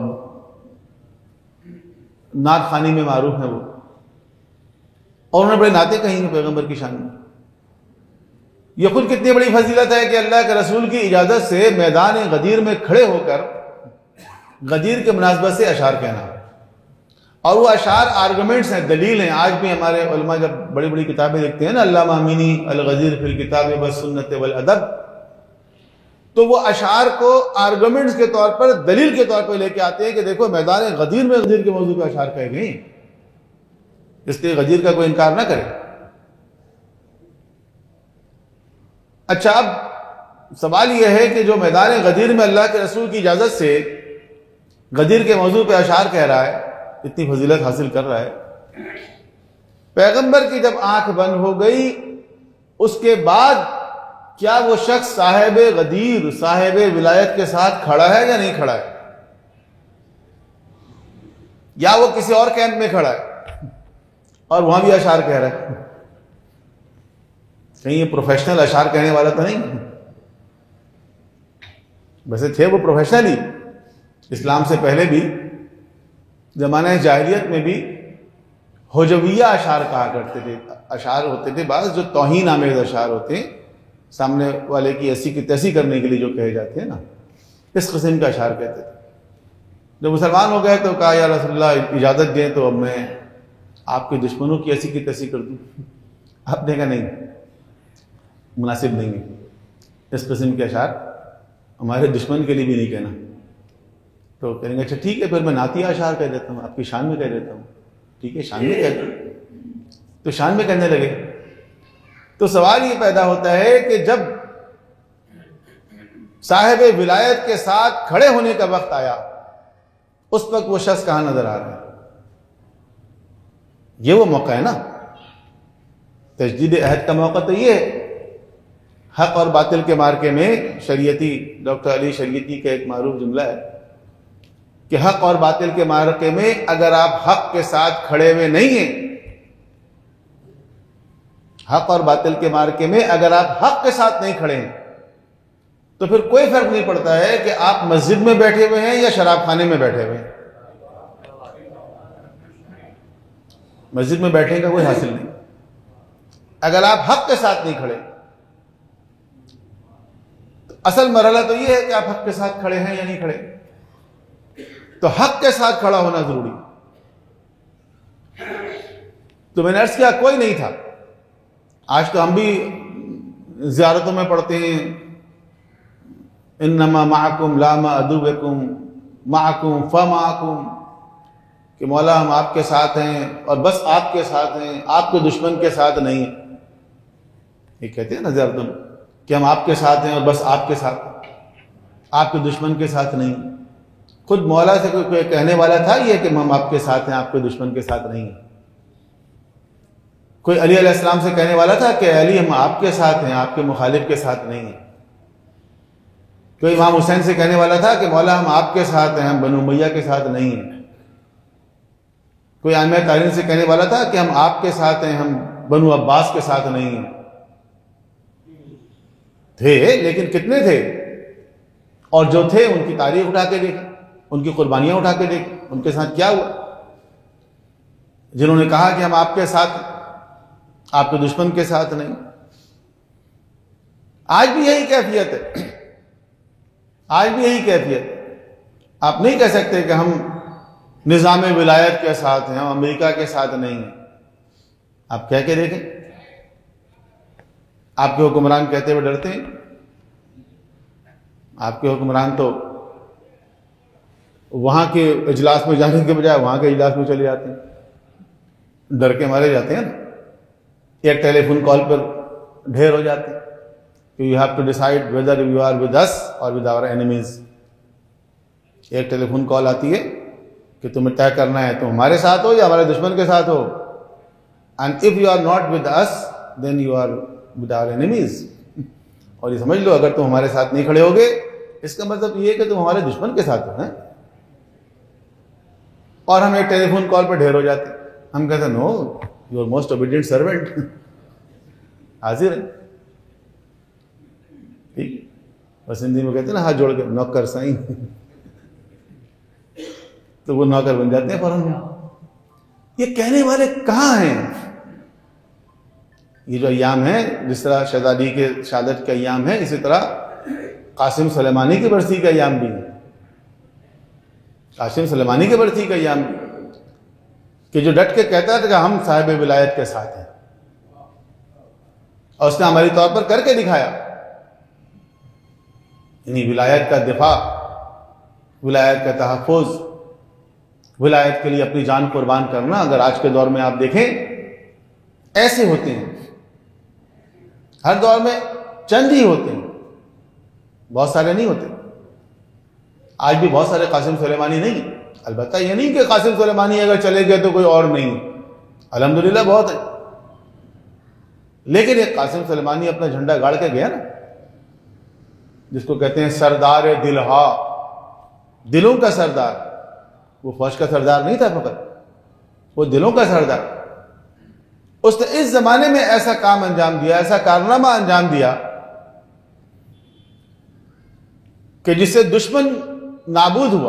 نعت خوانی میں معروف ہے وہ، اور انہوں نے بڑے نعتیں کہیں ہیں پیغمبر کی شان میں۔ یہ خود کتنی بڑی فضیلت ہے کہ اللہ کے رسول کی اجازت سے میدان غدیر میں کھڑے ہو کر غدیر کے مناسبت سے اشعار کہنا، اور وہ اشعار آرگومنٹس ہیں، دلیل ہیں۔ آج بھی ہمارے علماء جب بڑی بڑی کتابیں لکھتے ہیں نا، علامہ امینی الغزیر فی الکتاب والسنت والادب، تو وہ اشعار کو آرگومنٹس کے طور پر، دلیل کے طور پر لے کے آتے ہیں کہ دیکھو میدان غدیر میں غدیر کے موضوع پہ اشعار کہے گئے، اس لیے غدیر کا کوئی انکار نہ کرے۔ اچھا، اب سوال یہ ہے کہ جو میدان غدیر میں اللہ کے رسول کی اجازت سے غدیر کے موضوع پہ اشعار کہہ رہا ہے، اتنی فضیلت حاصل کر رہا ہے، پیغمبر کی جب آنکھ بند ہو گئی اس کے بعد کیا وہ شخص صاحب غدیر صاحب ولایت کے ساتھ کھڑا ہے یا نہیں کھڑا ہے، یا وہ کسی اور کیمپ میں کھڑا ہے اور وہاں بھی اشعار کہہ رہا ہے؟ کہیں یہ پروفیشنل اشعار کہنے والا تو نہیں؟ ویسے تھے وہ پروفیشنل ہی، اسلام سے پہلے بھی زمانہ جاہلیت میں بھی حجویہ اشعار کہا کرتے تھے، اشعار ہوتے تھے بعض جو توہین آمیز اشعار ہوتے ہیں، سامنے والے کی ایسی کی تیسی کرنے کے لیے جو کہے جاتے ہیں نا، اس قسم کا اشعار کہتے تھے۔ جب مسلمان ہو گئے تو کہا یا رسول اللہ اجازت دیں تو اب میں آپ کے دشمنوں کی ایسی کی تیسی کر دوں۔ آپ نے کہا نہیں، مناسب نہیں ہے، اس قسم کے اشعار ہمارے دشمن کے لیے بھی نہیں کہنا۔ تو کہیں گے اچھا ٹھیک ہے، پھر میں نعتیہ اشعار کہہ دیتا ہوں، آپ کی شان میں کہہ دیتا ہوں۔ ٹھیک ہے، شان میں کہہ دوں، تو شان میں کہنے لگے۔ تو سوال یہ پیدا ہوتا ہے کہ جب صاحب ولایت کے ساتھ کھڑے ہونے کا وقت آیا، اس وقت وہ شخص کہاں نظر آ رہا ہے؟ یہ وہ موقع ہے نا، تجدید عہد کا موقع تو یہ ہے۔ حق اور باطل کے مارکے میں شریعتی، ڈاکٹر علی شریعتی کا ایک معروف جملہ ہے کہ حق اور باطل کے مارکے میں اگر آپ حق کے ساتھ کھڑے ہوئے نہیں ہیں، حق اور باطل کے مارکے میں اگر آپ حق کے ساتھ نہیں کھڑے ہیں تو پھر کوئی فرق نہیں پڑتا ہے کہ آپ مسجد میں بیٹھے ہوئے ہیں یا شراب خانے میں بیٹھے ہوئے ہیں۔ مسجد میں بیٹھنے کا کوئی حاصل نہیں اگر آپ حق کے ساتھ نہیں کھڑے۔ تو اصل مرحلہ تو یہ ہے کہ آپ حق کے ساتھ کھڑے ہیں یا نہیں کھڑے۔ تو حق کے ساتھ کھڑا ہونا ضروری۔ تو میں نے عرض کیا کوئی نہیں تھا۔ آج تو ہم بھی زیارتوں میں پڑھتے ہیں انما معکم لا مع عدوکم معکم فمعکم، کہ مولا ہم آپ کے ساتھ ہیں اور بس آپ کے ساتھ ہیں، آپ کے دشمن کے ساتھ نہیں ہیں۔ یہ کہتے ہیں نا زیارتوں میں کہ ہم آپ کے ساتھ ہیں اور بس آپ کے ساتھ ہیں، آپ کے دشمن کے ساتھ نہیں ہیں۔ خود مولا سے کوئی کہنے والا تھا یہ کہ ہم آپ کے ساتھ ہیں، آپ کے دشمن کے ساتھ نہیں ہیں؟ کوئی علی علیہ السلام سے کہنے والا تھا کہ علی ہم آپ کے ساتھ ہیں، آپ کے مخالف کے ساتھ نہیں ہیں؟ کوئی امام حسین سے کہنے والا تھا کہ مولا ہم آپ کے ساتھ ہیں، ہم بنو امیہ کے ساتھ نہیں ہیں؟ کوئی عامر تارین سے کہنے والا تھا کہ ہم آپ کے ساتھ ہیں، ہم بنو عباس کے ساتھ نہیں ہیں؟ تھے، لیکن کتنے تھے؟ اور جو تھے ان کی تاریخ اٹھا کے دیکھیں، ان کی قربانیاں اٹھا کے دیکھیں، ان کے ساتھ کیا ہوا۔ جنہوں نے کہا کہ ہم آپ کے ساتھ، آپ کے دشمن کے ساتھ نہیں۔ آج بھی یہی کیفیت ہے، آج بھی یہی کیفیت۔ آپ نہیں کہہ سکتے کہ ہم نظام ولایت کے ساتھ ہیں، ہم امریکہ کے ساتھ نہیں ہیں۔ آپ کہہ کے دیکھیں، آپ کے حکمران کہتے ہوئے ڈرتے ہیں؟ آپ کے حکمران تو وہاں کے اجلاس میں جانے کے بجائے وہاں کے اجلاس میں چلے جاتے ہیں، ڈر کے مارے جاتے ہیں نا۔ ایک ٹیلی فون کال پر ڈھیر ہو جاتے ہیں کہ you have to decide whether you are with us اور ود آور اینیمیز۔ ایک ٹیلی فون کال آتی ہے کہ تمہیں طے کرنا ہے تم ہمارے ساتھ ہو یا ہمارے دشمن کے ساتھ ہو، and if you are not with us then you are with our enemies. اور یہ سمجھ لو اگر تم ہمارے ساتھ نہیں کھڑے ہوگے اس کا مطلب یہ ہے کہ تم ہمارے دشمن کے ساتھ ہو۔ اور ہم ایک ٹیلی فون کال پہ ڈھیر ہو جاتے ہیں، ہم کہتے ہیں know your most obedient servant, حاضر ہے۔ ٹھیک، بس ہندی میں کہتے ہیں نا ہاتھ جوڑ کے نوکر سائیں، تو وہ نوکر بن جاتے ہیں فوراً۔ یہ کہنے والے کہاں ہیں؟ یہ جو ایام ہیں، جس طرح شہزادی کے شہادت کے ایام ہیں، اسی طرح قاسم سلیمانی کی برسی کا ایام بھی ہے۔ قاسم سلیمانی کی برسی کا ایام بھی، کہ جو ڈٹ کے کہتا تھا کہ ہم صاحب ولایت کے ساتھ ہیں، اور اس نے ہماری طور پر کر کے دکھایا۔ یعنی ولایت کا دفاع، ولایت کا تحفظ، ولایت کے لیے اپنی جان قربان کرنا، اگر آج کے دور میں آپ دیکھیں ایسے ہوتے ہیں، ہر دور میں چند ہی ہوتے ہیں، بہت سارے نہیں ہوتے۔ آج بھی بہت سارے قاسم سلیمانی نہیں، البتہ یہ نہیں کہ قاسم سلیمانی اگر چلے گئے تو کوئی اور نہیں، الحمدللہ بہت ہے، لیکن ایک قاسم سلیمانی اپنا جھنڈا گاڑ کے گیا نا، جس کو کہتے ہیں سردار دلہا، دلوں کا سردار۔ وہ فوج کا سردار نہیں تھا فقط، وہ دلوں کا سردار۔ اس نے اس زمانے میں ایسا کام انجام دیا، ایسا کارنامہ انجام دیا کہ جس سے دشمن نابود ہوا،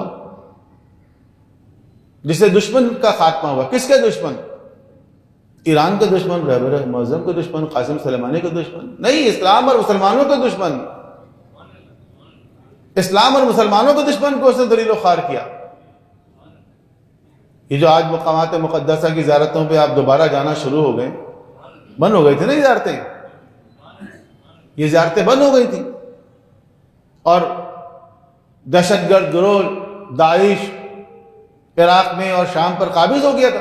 جس سے دشمن کا خاتمہ ہوا۔ کس کے دشمن؟ ایران کے دشمن، رہبر معظم کے دشمن، قاسم سلیمانی کے دشمن نہیں، اسلام اور مسلمانوں کے دشمن۔ اسلام اور مسلمانوں کے دشمن کو اس نے دلیل و خوار کیا۔ یہ جو آج مقامات مقدسہ کی زیارتوں پہ آپ دوبارہ جانا شروع ہو گئے، بند ہو گئی تھی نا یہ زیارتیں، یہ زیارتیں بند ہو گئی تھیں، اور دہشت گرد گروہ داعش عراق میں اور شام پر قابض ہو گیا تھا،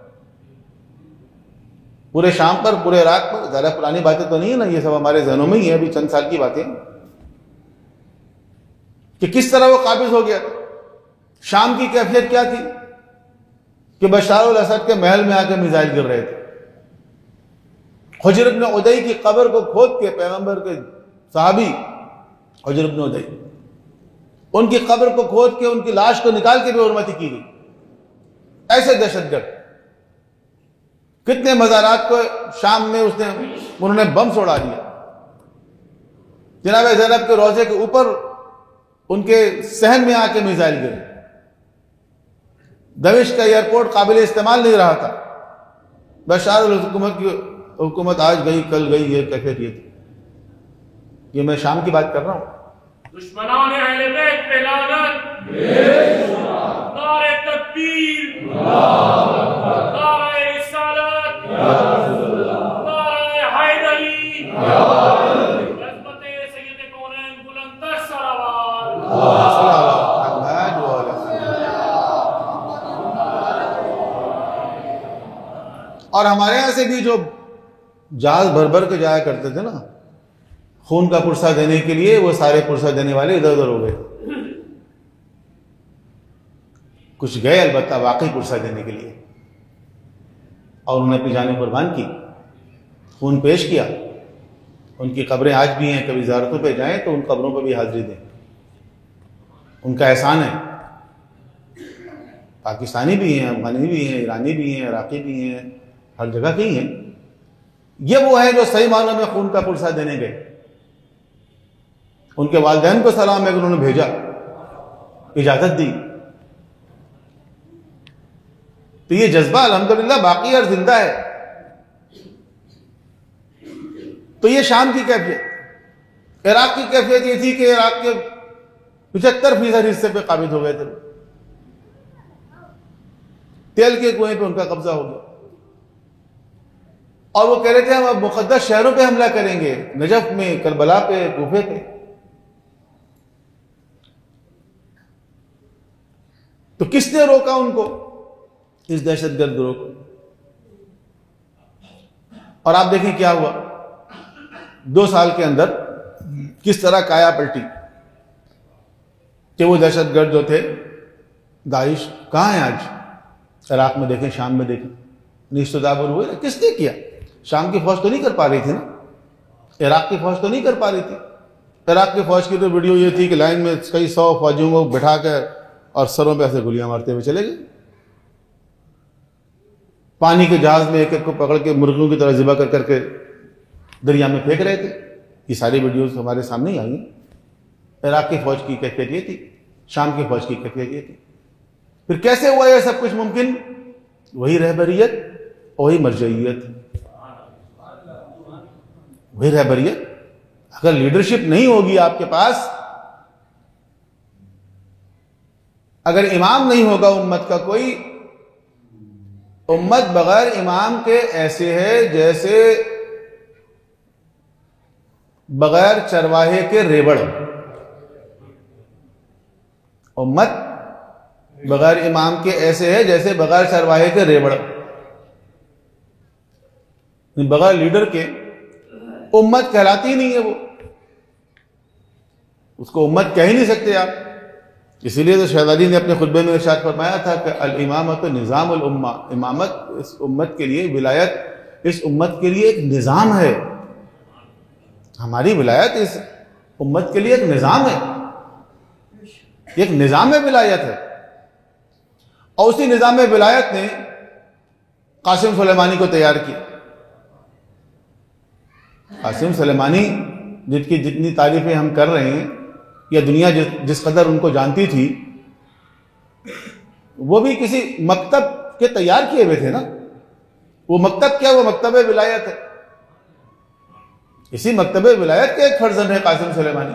پورے شام پر، پورے عراق پر۔ زیادہ پرانی باتیں تو نہیں ہے نا، یہ سب ہمارے ذہنوں میں ہی ہے، ابھی چند سال کی باتیں، کہ کس طرح وہ قابض ہو گیا تھا۔ شام کی کیفیت کیا تھی کہ بشار الاسد کے محل میں آ کے میزائل گر رہے تھے۔ حجر بن عدی کی قبر کو کھود کے، پیغمبر کے صحابی حجر بن عدی، ان کی قبر کو کھود کے ان کی لاش کو نکال کے بے حرمتی کی گئی۔ ایسے دہشت گرد کتنے مزارات کو شام میں انہوں نے بم سے اڑا دیا۔ جناب زینب کے روضے کے اوپر ان کے صحن میں آ کے میزائل گرے۔ دمشق کا ایئرپورٹ قابل استعمال نہیں رہا تھا۔ بشار الحکومت کی حکومت آج گئی کل گئی، یہ کیفیت یہ تھی۔ یہ میں شام کی بات کر رہا ہوں۔ دشمنان اہل بیت پہ لعنت، نعرہ تکبیر، نعرہ رسالت، نعرہ حیدری، عظمت سید کونین بلندر سراوار۔ اور ہمارے یہاں سے بھی جو جہاز بھر بھر کے جایا کرتے تھے نا خون کا پرسہ دینے کے لیے، وہ سارے پرسہ دینے والے ادھر ادھر ہو گئے۔ کچھ گئے البتہ واقعی پرسہ دینے کے لیے، اور انہوں نے اپنی جانیں قربان کی، خون پیش کیا۔ ان کی قبریں آج بھی ہیں، کبھی زیارتوں پہ جائیں تو ان قبروں پہ بھی حاضری دیں، ان کا احسان ہے۔ پاکستانی بھی ہیں، افغانی بھی ہیں، ایرانی بھی ہیں، عراقی بھی ہیں، ہر جگہ کے ہی ہیں۔ یہ وہ ہیں جو صحیح معنوں میں خون کا پرسہ دینے گئے، ان کے والدین کو سلام ہے کہ انہوں نے بھیجا، اجازت دی. تو یہ جذبہ الحمدللہ باقی اور زندہ ہے. تو یہ شام کی کیفیت. عراق کی کیفیت یہ تھی کہ عراق کے 75% حصے پہ قابض ہو گئے تھے. تیل کے کنویں پہ ان کا قبضہ ہو گیا، اور وہ کہہ رہے تھے ہم اب مقدس شہروں پہ حملہ کریں گے، نجف میں، کربلا پہ، کوفے پہ. تو کس نے روکا ان کو؟ اس دہشت گرد گروہ کو. اور آپ دیکھیں کیا ہوا 2 سال کے اندر، کس طرح کایا پلٹی کہ وہ دہشت گرد جو تھے داعش کہاں ہیں آج؟ عراق میں دیکھیں، شام میں دیکھیں، نیست و نابود ہوئے. کس نے کیا؟ شام کی فوج تو نہیں کر پا رہی تھی نا، عراق کی فوج تو نہیں کر پا رہی تھی. عراق کی فوج کی تو ویڈیو یہ تھی کہ لائن میں کئی 100 فوجیوں کو بٹھا کر اور سروں پہ ایسے گولیاں مارتے ہوئے چلے گئے. پانی کے جہاز میں ایک ایک کو پکڑ کے مرغیوں کی طرح ذبح کر کے دریا میں پھینک رہے تھے. یہ ساری ویڈیوز ہمارے سامنے ہی آئی ہیں. عراق کی فوج کی کیفیت یہ تھی، شام کی فوج کی کیفیت یہ تھی. پھر کیسے ہوا یہ سب کچھ ممکن؟ وہی رہبریت، وہی مرجعیت، وہی رہبریت. اگر لیڈرشپ نہیں ہوگی آپ کے پاس، اگر امام نہیں ہوگا امت کا کوئی، امت بغیر امام کے ایسے ہے جیسے بغیر چرواہے کے ریوڑ. امت بغیر امام کے ایسے ہے جیسے بغیر چرواہے کے ریوڑ. بغیر لیڈر کے امت کہلاتی ہی نہیں ہے. وہ اس کو امت کہہ ہی نہیں سکتے آپ. اسی لیے تو شہزادی نے اپنے خطبے میں ارشاد فرمایا تھا کہ الامامت نظام الامہ، امامت اس امت کے لیے، ولایت اس امت کے لیے ایک نظام ہے. ہماری ولایت اس امت کے لیے ایک نظام ہے، ایک نظام ولایت ہے. اور اسی نظام ولایت نے قاسم سلیمانی کو تیار کیا. قاسم سلیمانی جن کی جتنی تعریفیں ہم کر رہے ہیں، یا دنیا جس قدر ان کو جانتی تھی، وہ بھی کسی مکتب کے تیار کیے ہوئے تھے نا. وہ مکتب کیا؟ وہ مکتب ولایت ہے. اسی مکتب ولایت کے ایک فرزند ہے قاسم سلیمانی.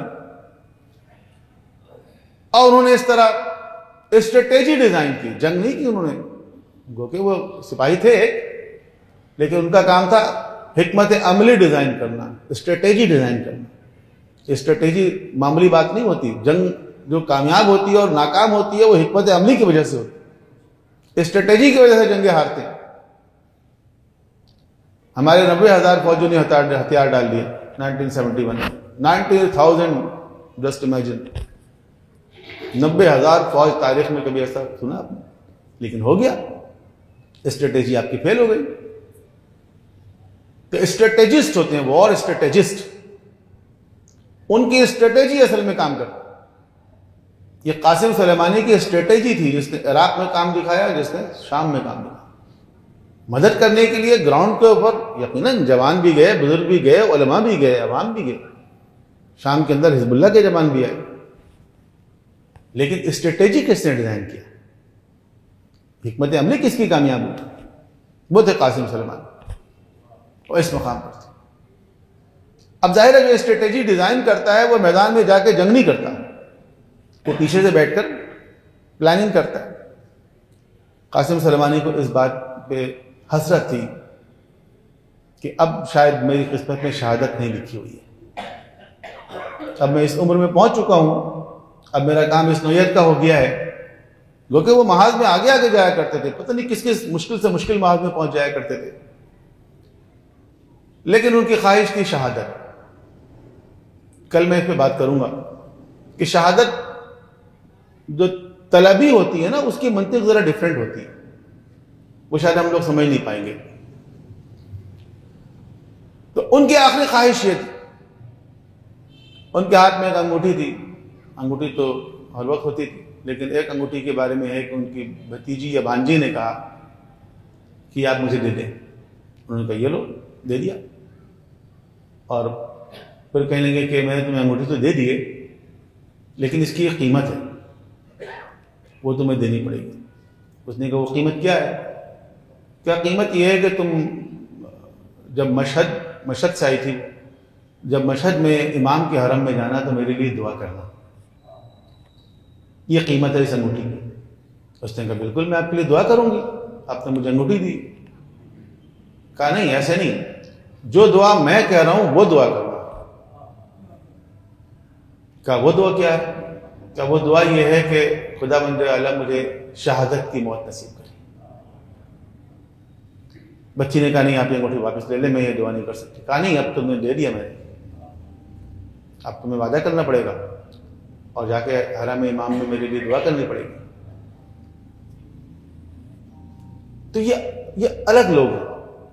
اور انہوں نے اس طرح اسٹریٹجی ڈیزائن کی، جنگ نہیں کی انہوں نے. گو کہ وہ سپاہی تھے لیکن ان کا کام تھا حکمت عملی ڈیزائن کرنا، اسٹریٹجی ڈیزائن کرنا. اسٹریٹجی معمولی بات نہیں ہوتی. جنگ جو کامیاب ہوتی ہے اور ناکام ہوتی ہے وہ حکمت عملی کی وجہ سے ہوتی ہے. اسٹریٹجی کی وجہ سے جنگیں ہارتے ہیں. ہمارے 90,000 فوجیوں نے ہتھیار ڈال دیے 1971. 90,000 جسٹ امیجن. 90,000 فوج تاریخ میں کبھی ایسا سنا آپ نے؟ لیکن ہو گیا. اسٹریٹجی آپ کی فیل ہو گئی. تو اسٹریٹجسٹ ہوتے ہیں، وار اسٹریٹجسٹ. ان کی اسٹریٹجی اصل میں کام کرتی. یہ قاسم سلیمانی کی اسٹریٹجی تھی، جس نے عراق میں کام دکھایا، جس نے شام میں کام دکھایا. مدد کرنے کے لیے گراؤنڈ کے اوپر یقیناً جوان بھی گئے، بزرگ بھی گئے، علماء بھی گئے، عوام بھی گئے. شام کے اندر حزب اللہ کے جوان بھی آئے. لیکن اسٹریٹجی کس نے ڈیزائن کیا؟ حکمت عملی کس کی کامیاب ہوئی؟ وہ تھے قاسم سلیمانی. اور اس مقام پر تھے. اب ظاہر ہے جو اسٹریٹجی ڈیزائن کرتا ہے وہ میدان میں جا کے جنگ نہیں کرتا، وہ پیچھے سے بیٹھ کر پلاننگ کرتا ہے. قاسم سلیمانی کو اس بات پہ حسرت تھی کہ اب شاید میری قسمت میں شہادت نہیں لکھی ہوئی ہے. اب میں اس عمر میں پہنچ چکا ہوں، اب میرا کام اس نوعیت کا ہو گیا ہے. کیونکہ وہ محاذ میں آگے آگے جایا کرتے تھے، پتہ نہیں کس کس مشکل سے مشکل محاذ میں پہنچ جایا کرتے تھے. لیکن ان کی خواہش تھی شہادت. کل میں اس پہ بات کروں گا کہ شہادت جو طلبی ہوتی ہے نا، اس کی منطق ذرا ڈیفرنٹ ہوتی ہے. وہ شاید ہم لوگ سمجھ نہیں پائیں گے. تو ان کی آخری خواہش یہ تھی. ان کے ہاتھ میں ایک انگوٹھی تھی. انگوٹھی تو ہر وقت ہوتی تھی، لیکن ایک انگوٹھی کے بارے میں ایک ان کی بھتیجی یا بھانجی نے کہا کہ آپ مجھے دے دیں. انہوں نے کہا یہ لو، دے دیا. اور پھر کہنے لگے کہ میں نے تمہیں انگوٹھی تو دے دیے لیکن اس کی ایک قیمت ہے، وہ تمہیں دینی پڑے گی۔ اس نے کہا وہ قیمت کیا ہے؟ کیا قیمت یہ ہے کہ تم جب مشہد سے آئی تھی، جب مشہد میں امام کے حرم میں جانا تو میرے لیے دعا کرنا، یہ قیمت ہے اس انگوٹھی کی۔ اس نے کہا بالکل میں آپ کے لیے دعا کروں گی، آپ نے مجھے انگوٹھی دی۔ کہا نہیں ایسے نہیں، جو دعا میں کہہ رہا ہوں وہ دعا کروں گا۔ کہا وہ دعا کیا ہے؟ کہا وہ دعا یہ ہے کہ خدا بند عالم مجھے شہادت کی موت نصیب کرے۔ بچی نے کہا نہیں آپ یہ انگوٹھی واپس لے لیں، میں یہ دعا نہیں کر سکتی۔ کہا نہیں اب تم نے دے دیا، میں نے، اب تمہیں وعدہ کرنا پڑے گا اور جا کے حرم امام میں میرے لیے دعا کرنی پڑے گی۔ تو یہ الگ لوگ ہیں،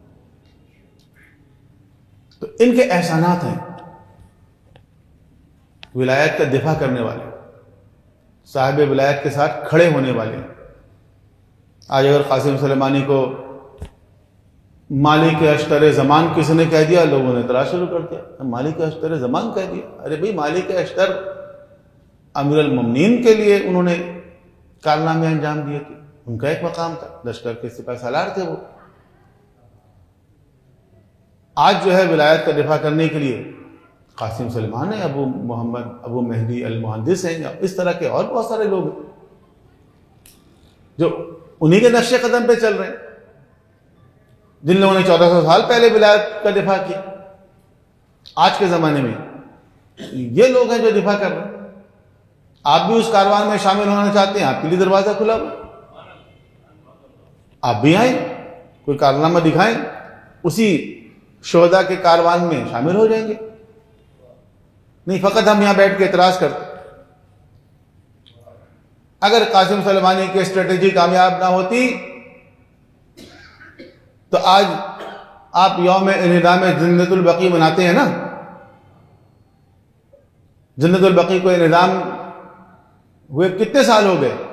تو ان کے احسانات ہیں، ولایت کا دفاع کرنے والے، صاحب ولایت کے ساتھ کھڑے ہونے والے۔ آج اگر قاسم سلیمانی کو مالک اشتر زمان کسی نے کہہ دیا، لوگوں نے اعتراض شروع کر دیا، مالک اشتر زمان کہہ دیا۔ ارے بھائی مالک اشتر امیر المومنین کے لیے انہوں نے کارنامے انجام دیے تھے، ان کا ایک مقام تھا، لشکر کے سپہ سالار تھے وہ۔ آج جو ہے ولایت کا دفاع کرنے کے لیے قاسم سلیمان ہیں، ابو محمد ابو مہدی المہندس ہیں، اس طرح کے اور بہت سارے لوگ ہیں جو انہی کے نقش قدم پہ چل رہے ہیں، جن لوگوں نے 1400 سال پہلے ولایت کا دفاع کیا۔ آج کے زمانے میں یہ لوگ ہیں جو دفاع کر رہے ہیں۔ آپ بھی اس کاروان میں شامل ہونا چاہتے ہیں، آپ کے لیے دروازہ کھلا ہوا، آپ بھی آئیں، کوئی کارنامہ دکھائیں، اسی شہداء کے کاروان میں شامل ہو جائیں گے۔ نہیں فقط ہم یہاں بیٹھ کے اعتراض کرتے۔ اگر قاسم سلیمانی کی اسٹریٹجی کامیاب نہ ہوتی تو آج آپ یوم انہدام جنت البقیع مناتے ہیں نا۔ جنت البقیع کو انہدام ہوئے کتنے سال ہو گئے؟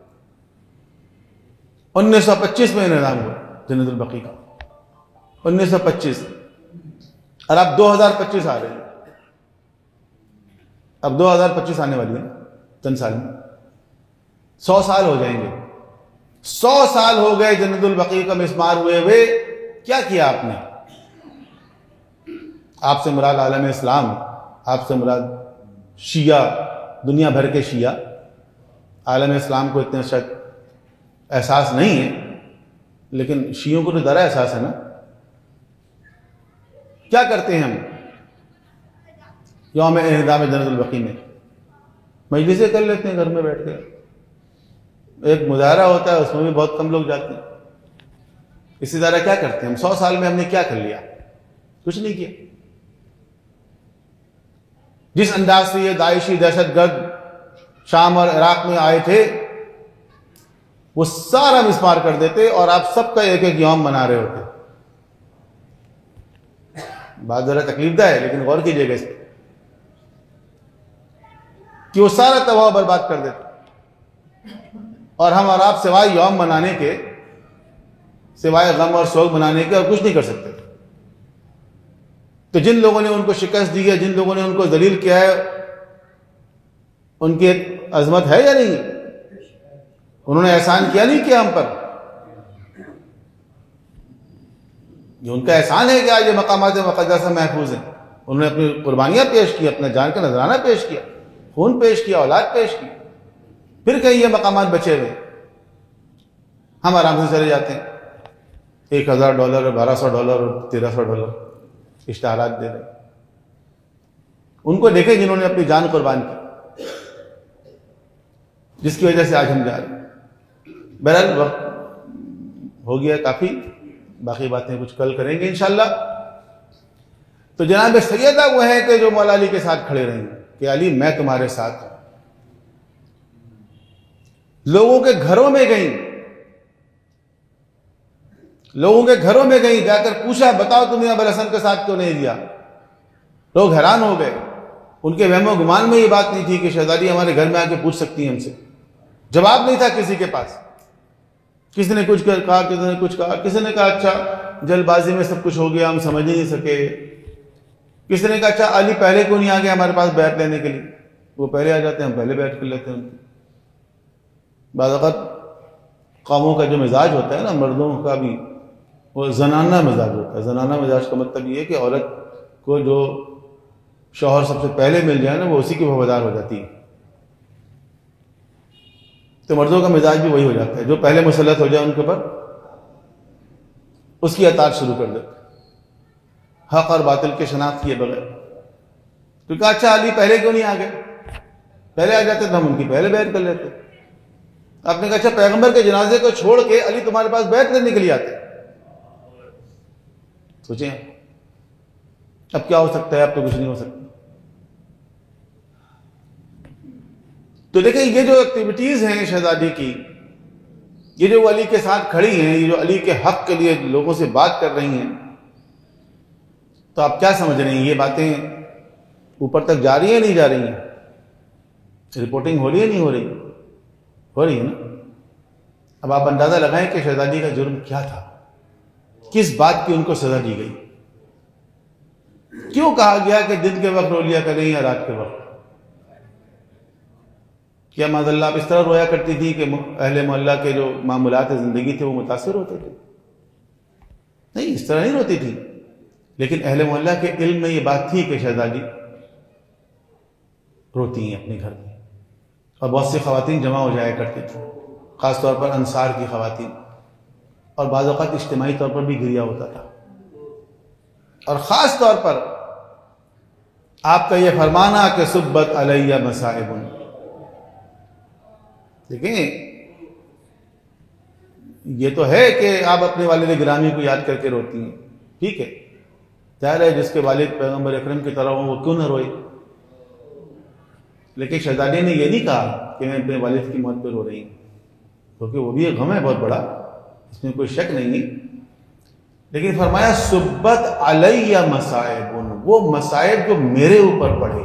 1925 میں انہدام ہوا جنت البقیع کا، 1925، اور اب 2025 آ رہے ہیں، اب 2025 آنے والی ہے چند سال میں، 100 سال ہو جائیں گے۔ 100 سال ہو گئے جنت البقیع کا مسمار ہوئے کیا کیا آپ نے؟ آپ سے مراد عالم اسلام، آپ سے مراد شیعہ، دنیا بھر کے شیعہ، عالم اسلام کو اتنے شک احساس نہیں ہے، لیکن شیعوں کو تو ذرا احساس ہے نا۔ کیا کرتے ہیں ہم یوم انہدام جنت البقیع میں؟ مجلسیں کر لیتے ہیں گھر میں بیٹھ کے، ایک مظاہرہ ہوتا ہے اس میں بھی بہت کم لوگ جاتے ہیں۔ اسی طرح کیا کرتے ہیں ہم؟ 100 سال میں ہم نے کیا کر لیا؟ کچھ نہیں کیا۔ جس انداز سے یہ داعشی دہشت گرد شام اور عراق میں آئے تھے وہ سارا مسمار کر دیتے اور آپ سب کا ایک ایک یوم منا رہے ہوتے۔ بات ذرا تکلیف دہ ہے لیکن غور کیجیے گا اس پہ کہ وہ سارا تباہ برباد کر دیتے، اور ہم اور آپ سوائے یوم منانے کے، سوائے غم اور سوگ منانے کے اور کچھ نہیں کر سکتے۔ تو جن لوگوں نے ان کو شکست دی ہے، جن لوگوں نے ان کو ذلیل کیا ہے، ان کی ایک عظمت ہے یا نہیں؟ انہوں نے احسان کیا نہیں کیا ہم پر؟ یہ ان کا احسان ہے کہ آج یہ مقامات مقدسہ محفوظ ہیں۔ انہوں نے اپنی قربانیاں پیش کی، اپنے جان کا نذرانہ پیش کیا، خون پیش کیا، اولاد پیش کی، پھر کہیں یہ مقامات بچے ہوئے۔ ہم آرام سے چلے جاتے ہیں، $1000 اور $1200 اور $1300 اشتہارات دے رہے۔ ان کو دیکھیں جنہوں نے اپنی جان قربان کی، جس کی وجہ سے آج ہم جا رہے ہیں۔ بہرحال وقت ہو گیا کافی، باقی باتیں کچھ کل کریں گے انشاءاللہ۔ تو جناب سیدہ وہ ہیں کہ جو مولا علی کے ساتھ کھڑے رہیں کہ علی میں تمہارے ساتھ ہوں۔ لوگوں کے گھروں میں گئیں، لوگوں کے گھروں میں گئیں، جا کر پوچھا بتاؤ تم نے ابو الحسن کے ساتھ کیوں نہیں دیا؟ لوگ حیران ہو گئے، ان کے وہم و گمان میں یہ بات نہیں تھی کہ شہزادی ہمارے گھر میں آ کے پوچھ سکتی ہیں ہم سے۔ جواب نہیں تھا کسی کے پاس، کسی نے کچھ کہا، کسی نے کچھ کہا، کسی نے کہا اچھا جلد بازی میں سب کچھ ہو گیا ہم سمجھ نہیں سکے، کسی نے کہا اچھا علی پہلے کیوں نہیں آ گیا ہمارے پاس بیعت لینے کے لیے، وہ پہلے آ جاتے ہیں، ہم پہلے بیٹھ کر لیتے ہیں ان کی۔ بعض اوقات قوموں کا جو مزاج ہوتا ہے نا، مردوں کا بھی وہ زنانہ مزاج ہوتا ہے۔ زنانہ مزاج کا مطلب یہ ہے کہ عورت کو جو شوہر سب سے پہلے مل جائے نا، وہ اسی کی وفادار ہو جاتی ہے۔ تو مردوں کا مزاج بھی وہی ہو جاتا ہے، جو پہلے مسلط ہو جائے ان کے اوپر اس کی اطاعت شروع کر دیتے، حق اور باطل کے شناخت کیے بغیر۔ تو کہا اچھا علی پہلے کیوں نہیں آ گئے؟ پہلے آ جاتے تو ہم ان کی پہلے بیعت کر لیتے۔ آپ نے کہا اچھا پیغمبر کے جنازے کو چھوڑ کے علی تمہارے پاس بیعت کرنے کے لیے آتے۔ سوچیں اب کیا ہو سکتا ہے؟ اب تو کچھ نہیں ہو سکتا۔ تو دیکھیں یہ جو ایکٹیویٹیز ہیں شہزادی کی، یہ جو علی کے ساتھ کھڑی ہیں، یہ جو علی کے حق کے لیے لوگوں سے بات کر رہی ہیں، تو آپ کیا سمجھ رہے ہیں یہ باتیں اوپر تک جا رہی ہیں نہیں جا رہی ہیں؟ رپورٹنگ ہو رہی ہے نہیں ہو رہی؟ ہو رہی ہے نا۔ اب آپ اندازہ لگائیں کہ شہزادی کا جرم کیا تھا، کس بات کی ان کو سزا دی گئی، کیوں کہا گیا کہ دن کے وقت رو لیا کریں یا رات کے وقت؟ کیا معاذ اللہ آپ اس طرح رویا کرتی تھی کہ اہل محلہ کے جو معمولات زندگی تھے وہ متاثر ہوتے تھے؟ نہیں، اس طرح نہیں روتی تھی، لیکن اہل محلہ کے علم میں یہ بات تھی کہ شہزادی روتی ہیں اپنے گھر میں، اور بہت سی خواتین جمع ہو جایا کرتی تھیں، خاص طور پر انصار کی خواتین، اور بعض اوقات اجتماعی طور پر بھی گریا ہوتا تھا۔ اور خاص طور پر آپ کا یہ فرمانا کہ سبت علیہ مصائب، دیکھیں یہ تو ہے کہ آپ اپنے والد گرامی کو یاد کر کے روتی ہیں، ٹھیک ہے، ظاہر ہے جس کے والد پیغمبر اکرم کی طرح ہوں وہ کیوں نہ روئے، لیکن شہزادی نے یہ نہیں کہا کہ میں اپنے والد کی موت پہ رو رہی ہوں، کیونکہ وہ بھی ایک غم ہے بہت بڑا، اس میں کوئی شک نہیں ہے، لیکن فرمایا سبت علیہ مصائب، وہ مصائب جو میرے اوپر پڑے،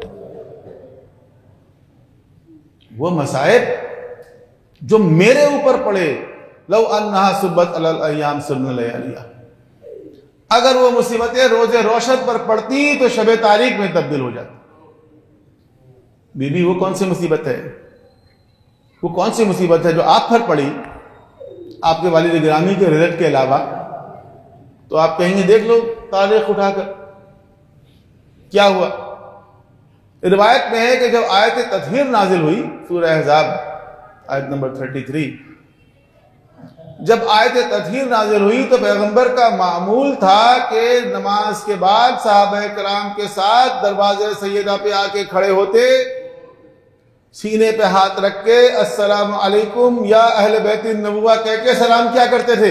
وہ مصائب جو میرے اوپر پڑے، لو انہا سبت علی الایام سبن لیالیہ، اگر وہ مصیبتیں روز روشن پر پڑتی تو شب تاریک میں تبدیل ہو جاتی۔ بی بی وہ کون سی مصیبت ہے، وہ کون سی مصیبت ہے جو آپ پر پڑی آپ کے والد گرامی کے رزلٹ کے علاوہ؟ تو آپ کہیں گے دیکھ لو تاریخ اٹھا کر کیا ہوا۔ روایت میں ہے کہ جب آیت تطہیر نازل ہوئی، سورہ احزاب آیت نمبر 33، جب آیت تطہیر نازل ہوئی تو پیغمبر کا معمول تھا کہ نماز کے بعد صحابہ کرام کے ساتھ دروازے سیدہ پہ آ کے کھڑے ہوتے، سینے پہ ہاتھ رکھ کے السلام علیکم یا اہل بیت النبوہ کہہ کے سلام کیا کرتے تھے،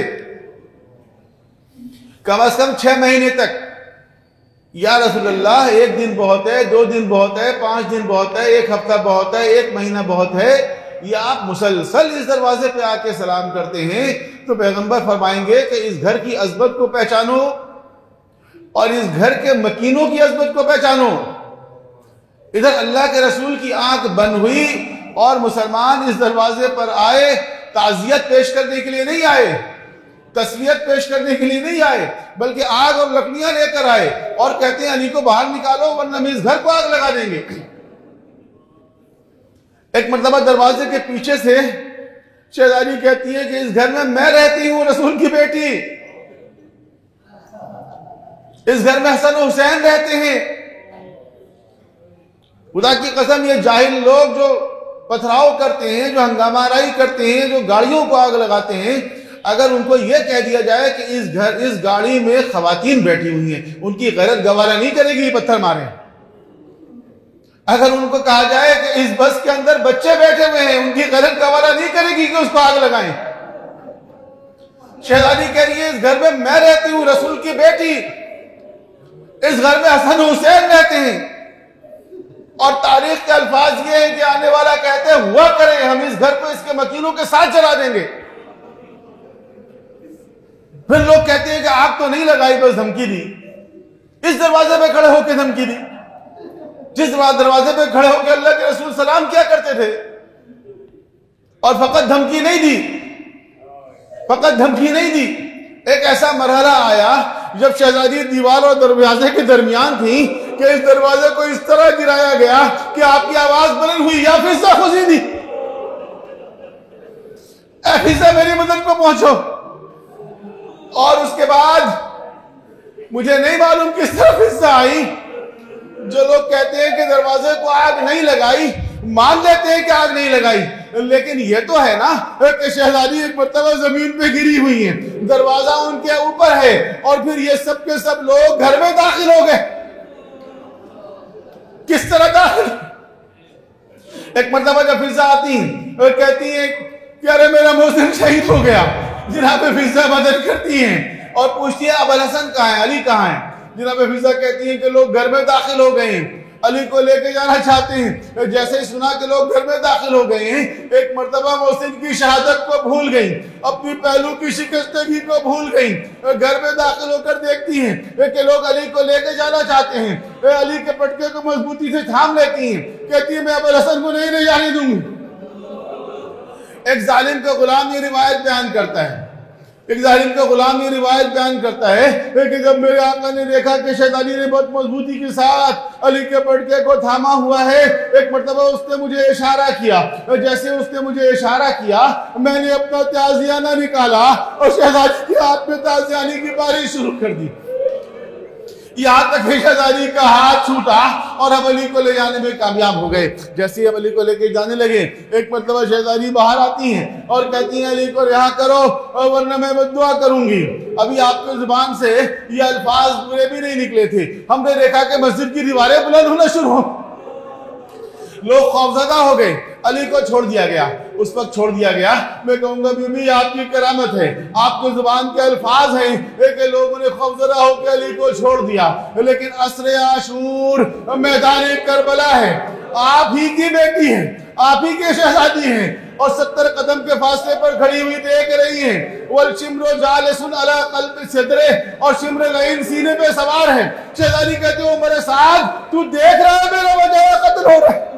کم از کم 6 مہینے تک۔ یا رسول اللہ 1 دن بہت ہے، 2 دن بہت ہے، 5 دن بہت ہے، 1 ہفتہ بہت ہے، 1 مہینہ بہت ہے، یہ آپ مسلسل اس دروازے پہ آ کے سلام کرتے ہیں، تو پیغمبر فرمائیں گے کہ اس گھر کی عظمت کو پہچانو اور اس گھر کے مکینوں کی عظمت کو پہچانو۔ ادھر اللہ کے رسول کی آنکھ بند ہوئی اور مسلمان اس دروازے پر آئے، تعزیت پیش کرنے کے لیے نہیں آئے، تسلیت پیش کرنے کے لیے نہیں آئے، بلکہ آگ اور لکڑیاں لے کر آئے اور کہتے ہیں علی کو باہر نکالو ورنہ ہم اس گھر کو آگ لگا دیں گے۔ ایک مرتبہ دروازے کے پیچھے سے شہزادی کہتی ہے کہ اس گھر میں میں رہتی ہوں، رسول کی بیٹی، اس گھر میں حسن و حسین رہتے ہیں۔ خدا کی قسم یہ جاہل لوگ جو پتھراؤ کرتے ہیں، جو ہنگامہ آرائی کرتے ہیں، جو گاڑیوں کو آگ لگاتے ہیں، اگر ان کو یہ کہہ دیا جائے کہ اس گاڑی میں خواتین بیٹھی ہوئی ہیں، ان کی غیرت گوارہ نہیں کرے گی پتھر مارے۔ اگر ان کو کہا جائے کہ اس بس کے اندر بچے بیٹھے ہوئے ہیں، ان کی غیرت گوارہ نہیں کرے گی کہ اس کو آگ لگائیں۔ شہزادی کہہ رہی ہے اس گھر میں میں رہتی ہوں، رسول کی بیٹی، اس گھر میں حسن حسین رہتے ہیں، اور تاریخ کے الفاظ یہ ہیں کہ آنے والا کہتے ہیں ہوا کریں ہم اس گھر کو اس کے مکینوں کے ساتھ جلا دیں گے۔ پھر لوگ کہتے ہیں کہ آگ تو نہیں لگائی، بس دھمکی دی، اس دروازے پہ کھڑے ہو کے دھمکی دی، جس دروازے پہ کھڑے ہو کے اللہ کے رسول سلام کیا کرتے تھے، اور فقط دھمکی نہیں دی، فقط دھمکی نہیں دی۔ ایک ایسا مرحلہ آیا جب شہزادی دیوار اور دروازے کے درمیان تھی، کہ اس دروازے کو اس طرح گرایا گیا کہ آپ کی آواز بلند ہوئی، یا فضہ خزیدی، اے فضہ میری مدد کو پہنچو. اور اس کے بعد مجھے نہیں معلوم کس طرح فضہ آئی. جو لوگ کہتے ہیں کہ دروازے کو آگ نہیں لگائی، مان لیتے ہیں کہ آگ نہیں لگائی، لیکن یہ تو ہے نا کہ شہزادی ایک مرتبہ زمین پہ گری ہوئی ہیں، دروازہ ان کے اوپر ہے، اور پھر یہ سب کے سب لوگ گھر میں داخل ہو گئے. کس طرح داخل؟ ایک مرتبہ جب فضہ آتی ہیں اور کہتی ہیں کہ ارے میرا محسن شہید ہو گیا، جناب فضہ مدد کرتی ہیں اور پوچھتی ہے ابو الحسن کہاں ہے، علی کہاں ہے؟ جناب فضہ کہتی ہیں کہ لوگ گھر میں داخل ہو گئے ہیں، علی کو لے کے جانا چاہتے ہیں. جیسے ہی سنا کہ لوگ گھر میں داخل ہو گئے ہیں، ایک مرتبہ محسن کی شہادت کو بھول گئی، اپنی پہلو کی شکستگی کو بھول گئی. گھر میں داخل ہو کر دیکھتی ہیں کہ لوگ علی کو لے کے جانا چاہتے ہیں. علی کے پٹکے کو مضبوطی سے تھام لیتی ہیں، کہتی ہیں میں ابو الحسن کو نہیں لے جانے دوں گی. ایک ظالم کا غلام یہ روایت بیان کرتا ہے، ایک ظالم کا غلام یہ روایت بیان کرتا ہے کہ جب میرے آقا نے دیکھا کہ شہزادی نے بہت مضبوطی کے ساتھ علی کے پٹکے کو تھاما ہوا ہے، ایک مرتبہ اس نے مجھے اشارہ کیا. جیسے اس نے مجھے اشارہ کیا، میں نے اپنا تعزیانہ نکالا اور شہزادی کے ہاتھ میں تعزیانے کی بارش شروع کر دی. یہاں تک کہ شہزادی کا ہاتھ چھوٹا اور ہم علی کو لے جانے میں کامیاب ہو گئے. جیسے ہی ہم علی کو لے کے جانے لگے، ایک مرتبہ شہزادی باہر آتی ہیں اور کہتی ہیں علی کو رہا کرو ورنہ میں بددعا کروں گی. ابھی آپ کی زبان سے یہ الفاظ پورے بھی نہیں نکلے تھے، ہم نے دیکھا کہ مسجد کی دیواریں بلند ہونا شروع ہو، لوگ خوفزدہ ہو گئے. علی کو چھوڑ دیا گیا، اس وقت چھوڑ دیا گیا. میں کہوں گا بی بی آپ کی کرامت ہے، آپ کے زبان کے الفاظ ہیں کہ لوگوں نے خوفزدہ ہو کے علی کو چھوڑ دیا. لیکن عصر عاشور میدان کربلا ہے، آپ ہی کی بیٹی ہیں، آپ ہی کے شہزادی ہیں، اور 70 قدم کے فاصلے پر کھڑی ہوئی دیکھ رہی ہیں. والشمر جالس علی قلب صدرہ، اور شمر لعین سینے پہ سوار ہے. شہزادی کہتے ہو عمر سعد تو دیکھ رہا ہے میرا وجہ قتل ہو رہا ہے.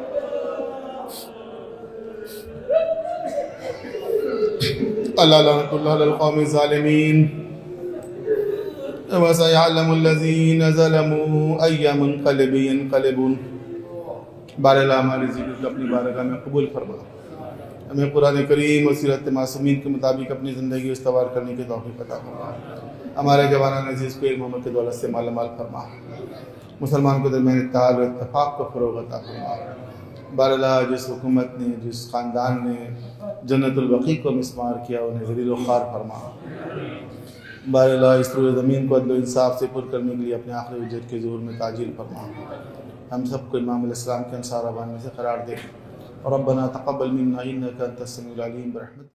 اللہ لعنت اللہ علی القوم الظالمین وسيعلم الذين ظلموا أي منقلب ينقلبون. بارہ ہماری ذکر اپنی بارگاہ میں قبول فرما، ہمیں قرآن کریم اور سیرت معصومین کے مطابق اپنی زندگی استوار کرنے کی توفیق عطا فرما. ہمارے جوانان عزیز کو علم کی دولت سے مالا مال فرما، مسلمان کو درمیان اتحاد و اتفاق کو فروغ عطا فرما. بارہ جس حکومت نے، جس خاندان نے جنت البقیع کو مسمار کیا، انہیں ذلیل و خوار فرما. بارہ اس روئے زمین کو عدل و انصاف سے پر کرنے کے لیے اپنے آخری اجرت کے ظہور میں تاجیل فرما. ہم سب کو امام علیہ السلام کے انصار ابان میں سے قرار دے. ربنا تقبل منا انک انت السمیع العلیم برحمتک.